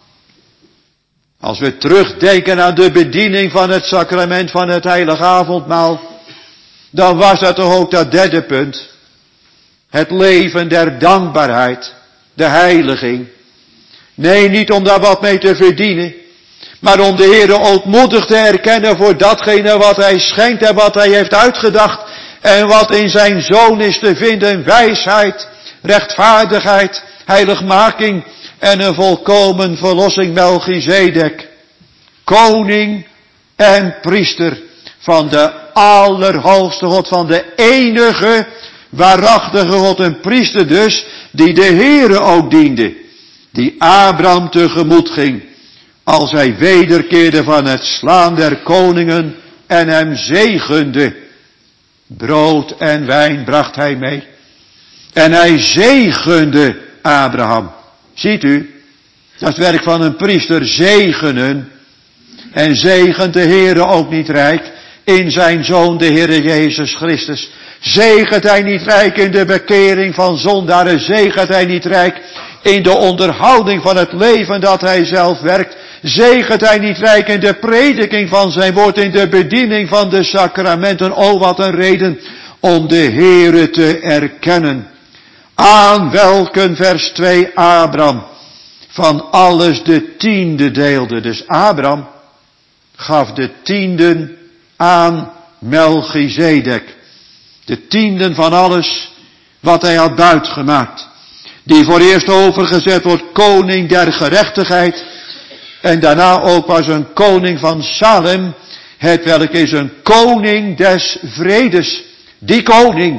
Als we terugdenken aan de bediening van het sacrament van het heilige avondmaal, dan was dat toch ook dat derde punt. Het leven der dankbaarheid, de heiliging. Nee, niet om daar wat mee te verdienen, maar om de Heere ootmoedig te erkennen voor datgene wat Hij schenkt en wat Hij heeft uitgedacht. En wat in zijn Zoon is te vinden, wijsheid, rechtvaardigheid, heiligmaking en een volkomen verlossing. Melchizedek, koning en priester van de Allerhoogste God, van de enige waarachtige God, een priester dus, die de Heere ook diende, die Abraham tegemoet ging, als hij wederkeerde van het slaan der koningen en hem zegende. Brood en wijn bracht hij mee. En hij zegende Abraham. Ziet u, dat is het werk van een priester, zegenen. En zegent de Heere ook niet rijk in zijn Zoon, de Heere Jezus Christus. Zegent hij niet rijk in de bekering van zondaren. Zegent hij niet rijk in de onderhouding van het leven dat hij zelf werkt. Zegent hij niet rijk in de prediking van zijn woord, in de bediening van de sacramenten. O, wat een reden om de Heere te erkennen. Aan welken, vers twee, Abraham van alles de tiende deelde. Dus Abraham gaf de tienden aan Melchizedek. De tienden van alles wat hij had buitgemaakt. Die voor eerst overgezet wordt koning der gerechtigheid. En daarna ook was een koning van Salem. Het welk is een koning des vredes. Die koning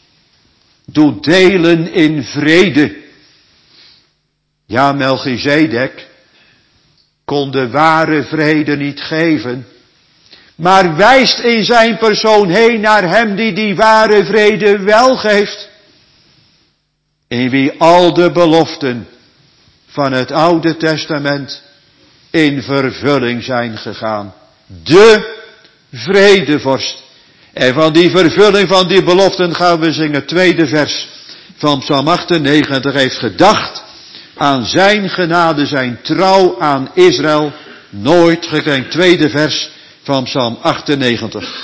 doet delen in vrede. Ja, Melchizedek kon de ware vrede niet geven. maar wijst in zijn persoon heen naar hem die die ware vrede wel geeft. In wie al de beloften van het Oude Testament in vervulling zijn gegaan. De vredevorst. En van die vervulling van die beloften gaan we zingen. Tweede vers van Psalm achtennegentig. Heeft gedacht aan zijn genade, zijn trouw aan Israël. Nooit gekrenkt. Tweede vers van Psalm achtennegentig.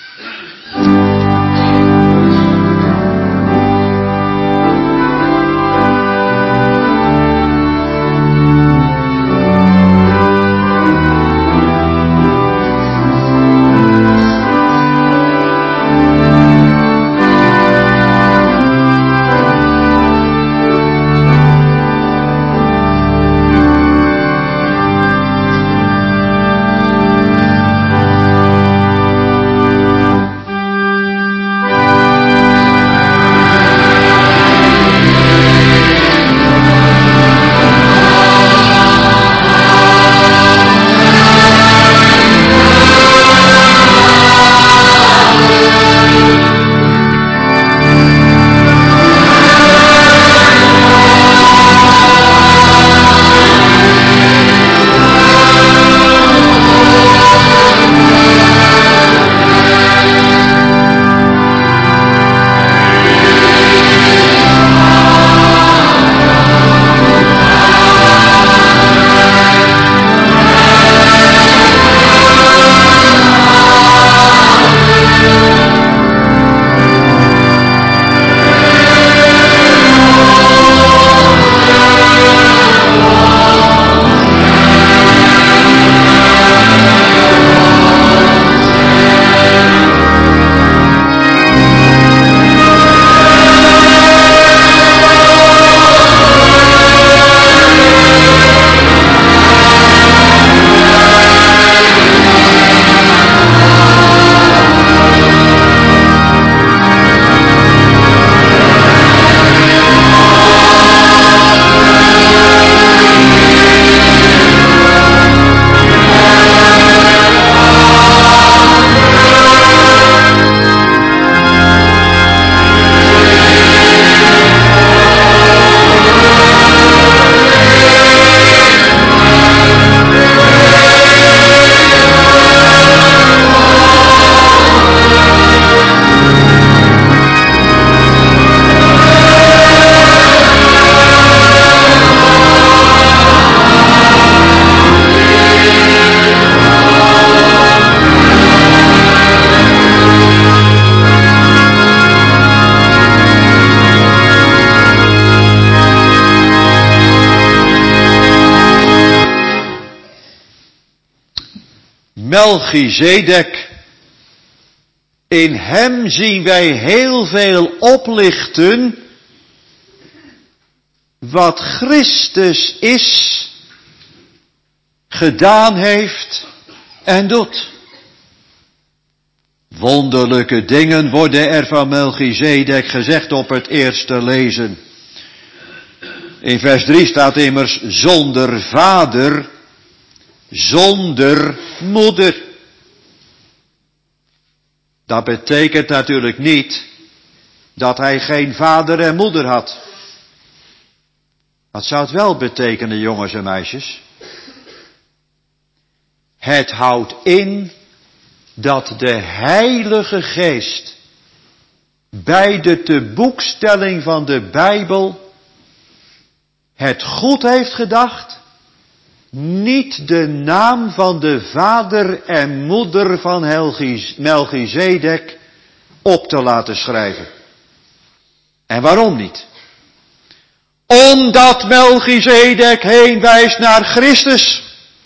Melchizedek. In hem zien wij heel veel oplichten wat Christus is, gedaan heeft en doet. Wonderlijke dingen worden er van Melchizedek gezegd op het eerste lezen. In vers drie staat immers zonder vader, zonder moeder. Dat betekent natuurlijk niet dat hij geen vader en moeder had. Wat zou het wel betekenen, jongens en meisjes? Het houdt in dat de Heilige Geest bij de teboekstelling van de Bijbel het goed heeft gedacht niet de naam van de vader en moeder van Melchizedek op te laten schrijven. En waarom niet? Omdat Melchizedek heen wijst naar Christus.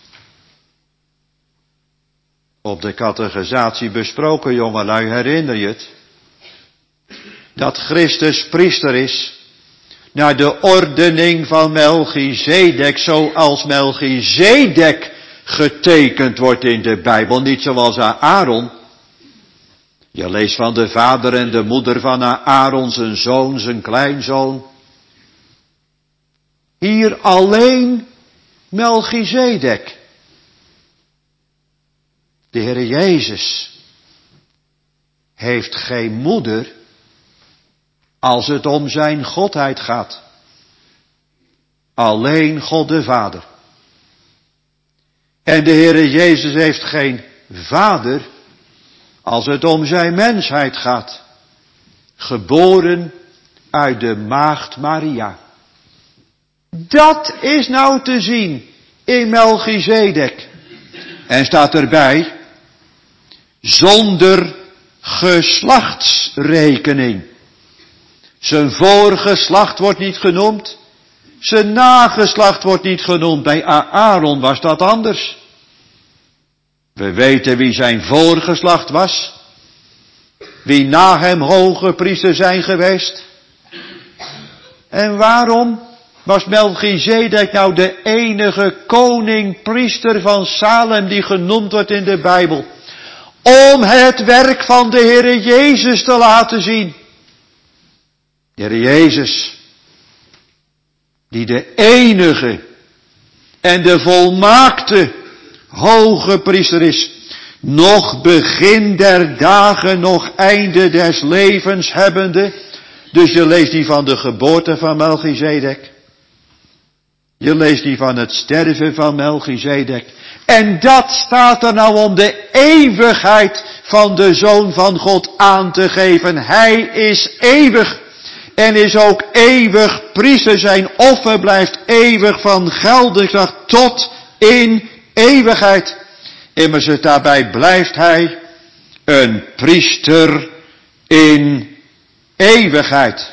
Op de catechisatie besproken, jongelui, herinner je het? Dat Christus priester is naar de ordening van Melchizedek, zoals Melchizedek getekend wordt in de Bijbel, niet zoals Aaron. Je leest van de vader en de moeder van Aaron, zijn zoon, zijn kleinzoon. Hier alleen Melchizedek. De Heere Jezus heeft geen moeder als het om zijn godheid gaat. Alleen God de Vader. En de Heere Jezus heeft geen vader als het om zijn mensheid gaat. Geboren uit de maagd Maria. Dat is nou te zien in Melchizedek. En staat erbij, zonder geslachtsrekening. Zijn voorgeslacht wordt niet genoemd. Zijn nageslacht wordt niet genoemd. Bij Aaron was dat anders. We weten wie zijn voorgeslacht was. Wie na hem hoge priester zijn geweest. En waarom was Melchizedek nou de enige koning-priester van Salem die genoemd wordt in de Bijbel? Om het werk van de Heere Jezus te laten zien. De Heere Jezus, die de enige en de volmaakte hoge priester is. Nog begin der dagen, nog einde des levens hebbende. Dus je leest die van de geboorte van Melchizedek. Je leest die van het sterven van Melchizedek. En dat staat er nou om de eeuwigheid van de Zoon van God aan te geven. Hij is eeuwig. En is ook eeuwig priester. Zijn offer blijft eeuwig van geldingskracht tot in eeuwigheid. Immers het daarbij blijft hij een priester in eeuwigheid.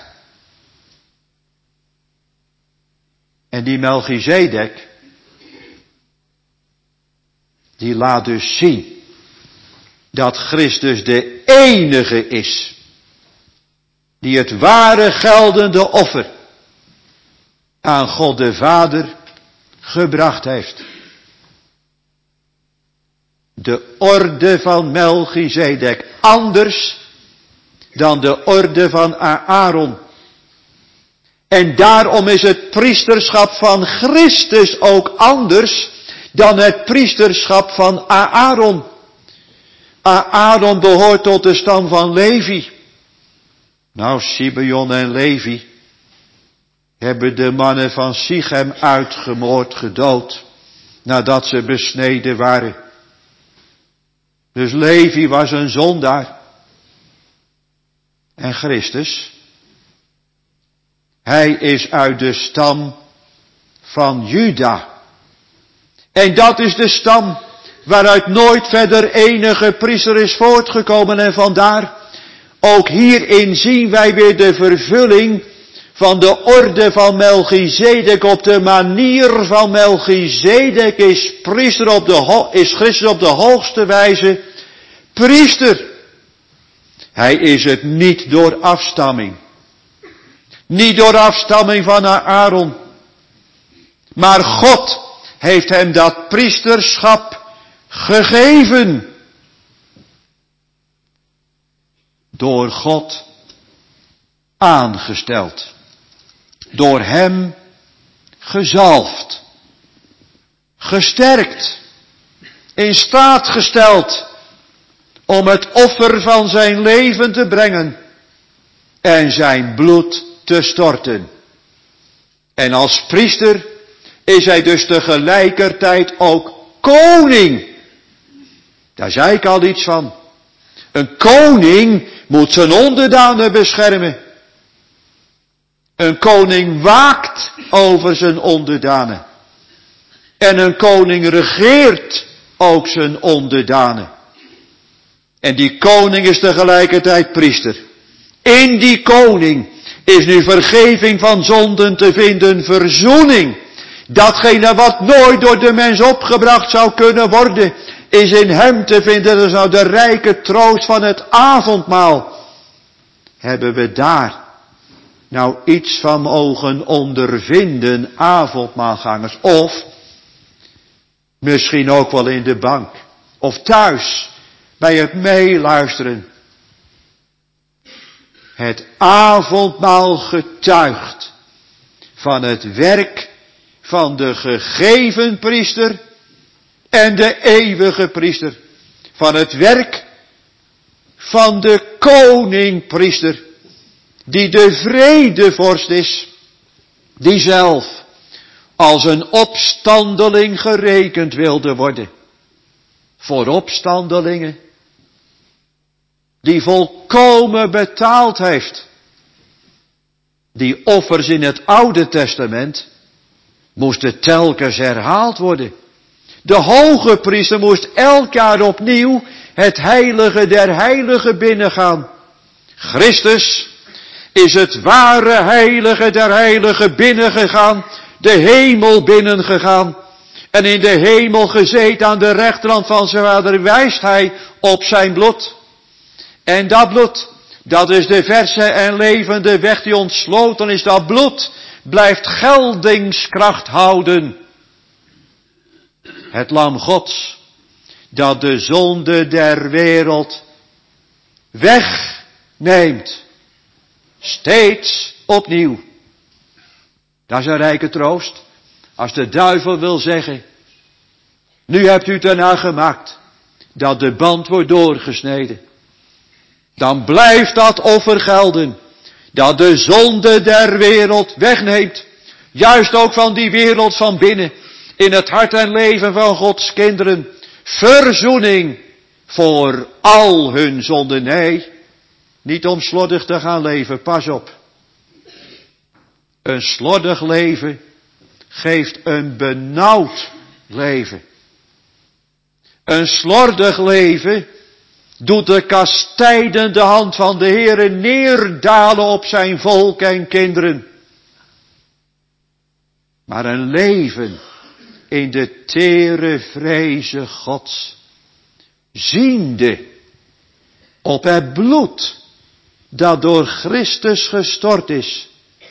En die Melchizedek, die laat dus zien dat Christus de enige is die het ware geldende offer aan God de Vader gebracht heeft. De orde van Melchizedek anders dan de orde van Aaron. En daarom is het priesterschap van Christus ook anders dan het priesterschap van Aaron. Aaron behoort tot de stam van Levi. Nou, Simeon en Levi hebben de mannen van Sichem uitgemoord, gedood, nadat ze besneden waren. Dus Levi was een zondaar. En Christus, hij is uit de stam van Juda. En dat is de stam waaruit nooit verder enige priester is voortgekomen. En vandaar, ook hierin zien wij weer de vervulling van de orde van Melchizedek. Op de manier van Melchizedek is, priester op de, is Christus op de hoogste wijze priester. Hij is het niet door afstamming. Niet door afstamming van Aaron. Maar God heeft hem dat priesterschap gegeven. Door God aangesteld. Door hem gezalfd. Gesterkt. In staat gesteld om het offer van zijn leven te brengen. En zijn bloed te storten. En als priester is hij dus tegelijkertijd ook koning. Daar zei ik al iets van. Een koning moet zijn onderdanen beschermen. Een koning waakt over zijn onderdanen. En een koning regeert ook zijn onderdanen. En die koning is tegelijkertijd priester. In die koning is nu vergeving van zonden te vinden, verzoening. Datgene wat nooit door de mens opgebracht zou kunnen worden, is in hem te vinden. Dat is nou de rijke troost van het avondmaal. Hebben we daar nou iets van mogen ondervinden, avondmaalgangers? Of misschien ook wel in de bank. Of thuis, bij het meeluisteren. Het avondmaal getuigt van het werk van de gegeven priester en de eeuwige priester. van het werk van de koning-priester, die de vredevorst is, die zelf als een opstandeling gerekend wilde worden. Voor opstandelingen, die volkomen betaald heeft. Die offers in het Oude Testament moesten telkens herhaald worden. De hoge priester moest elk jaar opnieuw het heilige der heiligen binnengaan. Christus is het ware heilige der heiligen binnengegaan, de hemel binnengegaan. En in de hemel gezeten aan de rechterhand van zijn vader wijst hij op zijn bloed. En dat bloed, dat is de verse en levende weg die ontsloten is. Dat bloed blijft geldingskracht houden. Het lam Gods, dat de zonde der wereld wegneemt. Steeds opnieuw. Dat is een rijke troost. Als de duivel wil zeggen, nu hebt u het erna gemaakt, dat de band wordt doorgesneden. Dan blijft dat offer gelden, dat de zonde der wereld wegneemt. Juist ook van die wereld van binnen, in het hart en leven van Gods kinderen. Verzoening voor al hun zonden. Nee, niet om slordig te gaan leven, pas op. Een slordig leven geeft een benauwd leven. Een slordig leven doet de kastijdende hand van de Heere neerdalen op zijn volk en kinderen. Maar een leven in de tere vreze Gods, ziende op het bloed dat door Christus gestort is,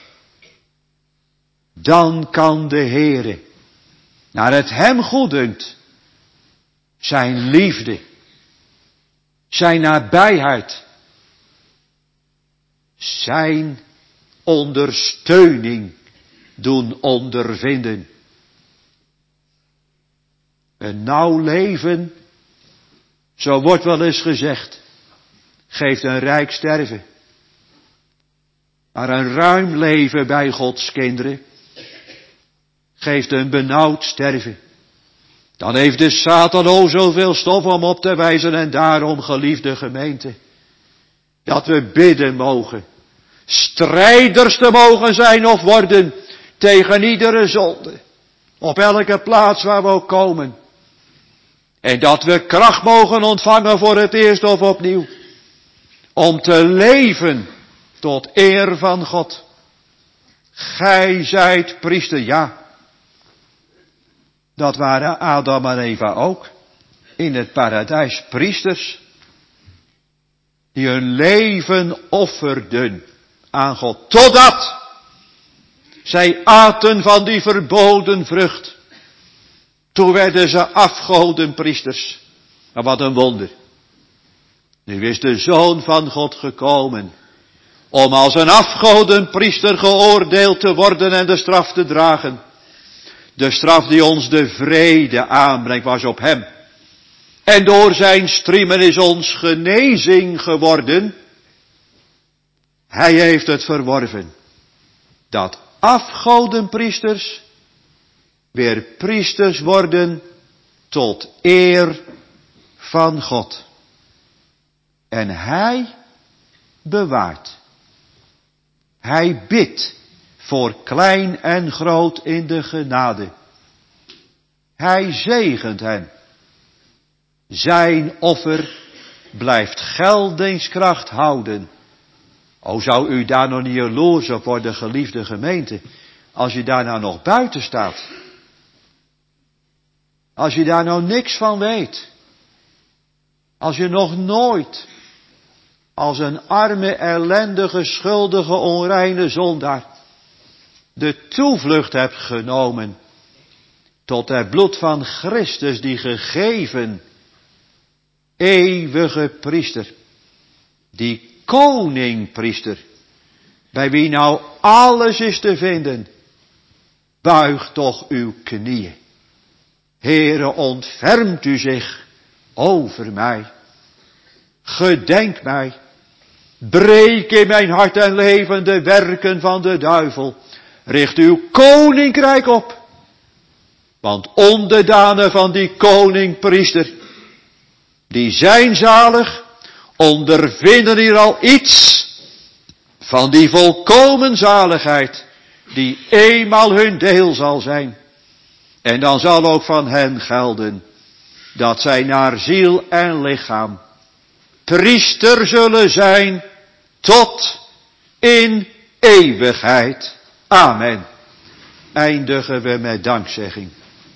dan kan de Heere, naar het hem goeddunkt, zijn liefde, zijn nabijheid, zijn ondersteuning doen ondervinden. Een nauw leven, zo wordt wel eens gezegd, geeft een rijk sterven. Maar een ruim leven bij Gods kinderen geeft een benauwd sterven. Dan heeft de Satan o zoveel stof om op te wijzen en daarom, geliefde gemeente, dat we bidden mogen, strijders te mogen zijn of worden tegen iedere zonde, op elke plaats waar we ook komen. En dat we kracht mogen ontvangen voor het eerst of opnieuw, om te leven tot eer van God. Gij zijt priester, ja. Dat waren Adam en Eva ook. In het paradijs priesters. Die hun leven offerden aan God. Totdat zij aten van die verboden vrucht. Toen werden ze afgodenpriesters. Maar wat een wonder. Nu is de Zoon van God gekomen. Om als een afgodenpriester geoordeeld te worden en de straf te dragen. De straf die ons de vrede aanbrengt was op hem. En door zijn striemen is ons genezing geworden. Hij heeft het verworven. Dat afgodenpriesters weer priesters worden tot eer van God. En hij bewaart. Hij bidt voor klein en groot in de genade. Hij zegent hen. Zijn offer blijft geldingskracht houden. O, zou u daar nog niet jaloers op worden, geliefde gemeente, als je daar nou nog buiten staat. Als je daar nou niks van weet. Als je nog nooit als een arme, ellendige, schuldige, onreine zondaar de toevlucht hebt genomen tot het bloed van Christus, die gegeven eeuwige priester, die koningpriester, bij wie nou alles is te vinden, buig toch uw knieën. Heere, ontfermt u zich over mij. Gedenk mij. Breek in mijn hart en leven de werken van de duivel. Richt uw koninkrijk op. Want onderdanen van die koning priester, die zijn zalig, ondervinden hier al iets van die volkomen zaligheid, die eenmaal hun deel zal zijn. En dan zal ook van hen gelden, dat zij naar ziel en lichaam priester zullen zijn tot in eeuwigheid. Amen. Eindigen we met dankzegging.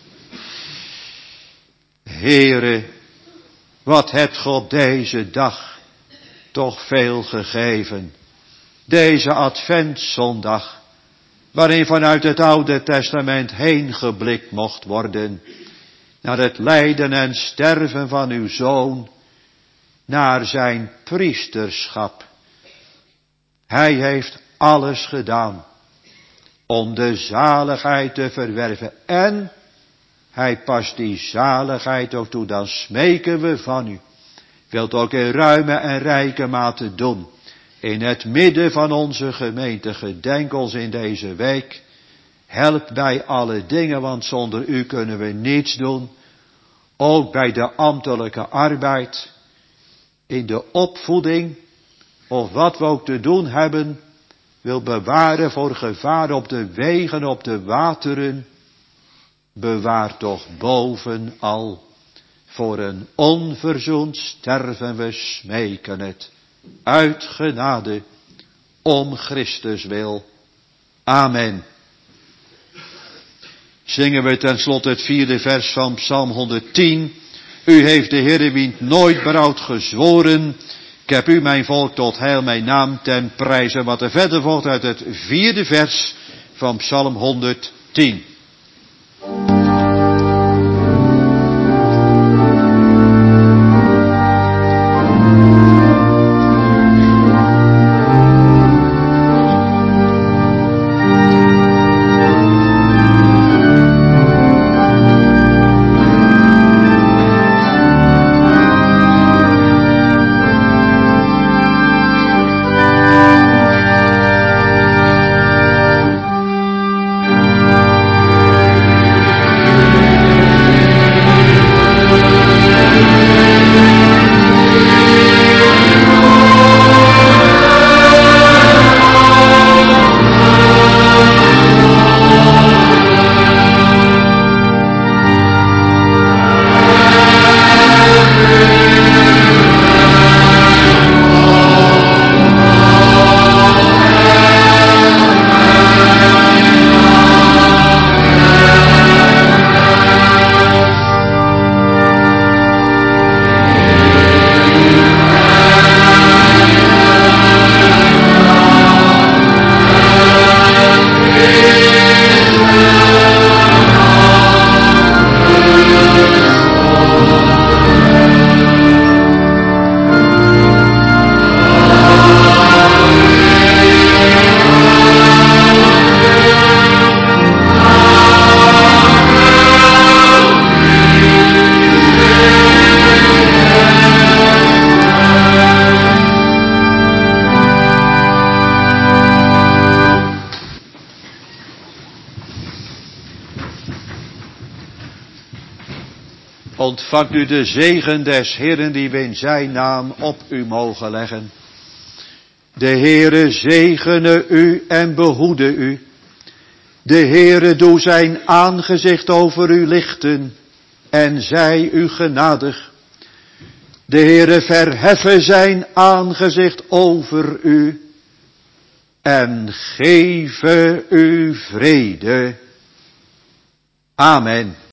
Heere, wat hebt ge op deze dag toch veel gegeven. Deze adventszondag, waarin vanuit het Oude Testament heen geblikt mocht worden naar het lijden en sterven van uw Zoon, naar zijn priesterschap. Hij heeft alles gedaan om de zaligheid te verwerven. En hij past die zaligheid ook toe. Dan smeken we van u. Wilt ook in ruime en rijke mate doen. In het midden van onze gemeente. Gedenk ons in deze week. Help bij alle dingen, want zonder u kunnen we niets doen. Ook bij de ambtelijke arbeid. In de opvoeding. Of wat we ook te doen hebben. Wil bewaren voor gevaar op de wegen, op de wateren. Bewaar toch bovenal. Voor een onverzoend sterven we smeken het. Uit genade. Om Christus wil. Amen. Zingen we ten slotte het vierde vers van Psalm honderdtien. U heeft de Heere wiend nooit berouwd gezworen. Ik heb u mijn volk tot heil mijn naam ten prijze. Wat er verder volgt uit het vierde vers van Psalm honderdtien. Ontvangt u de zegen des Heeren die we in zijn naam op u mogen leggen. De Heere zegene u en behoede u. De Heere doe zijn aangezicht over u lichten en zij u genadig. De Heere verheffe zijn aangezicht over u en geeve u vrede. Amen.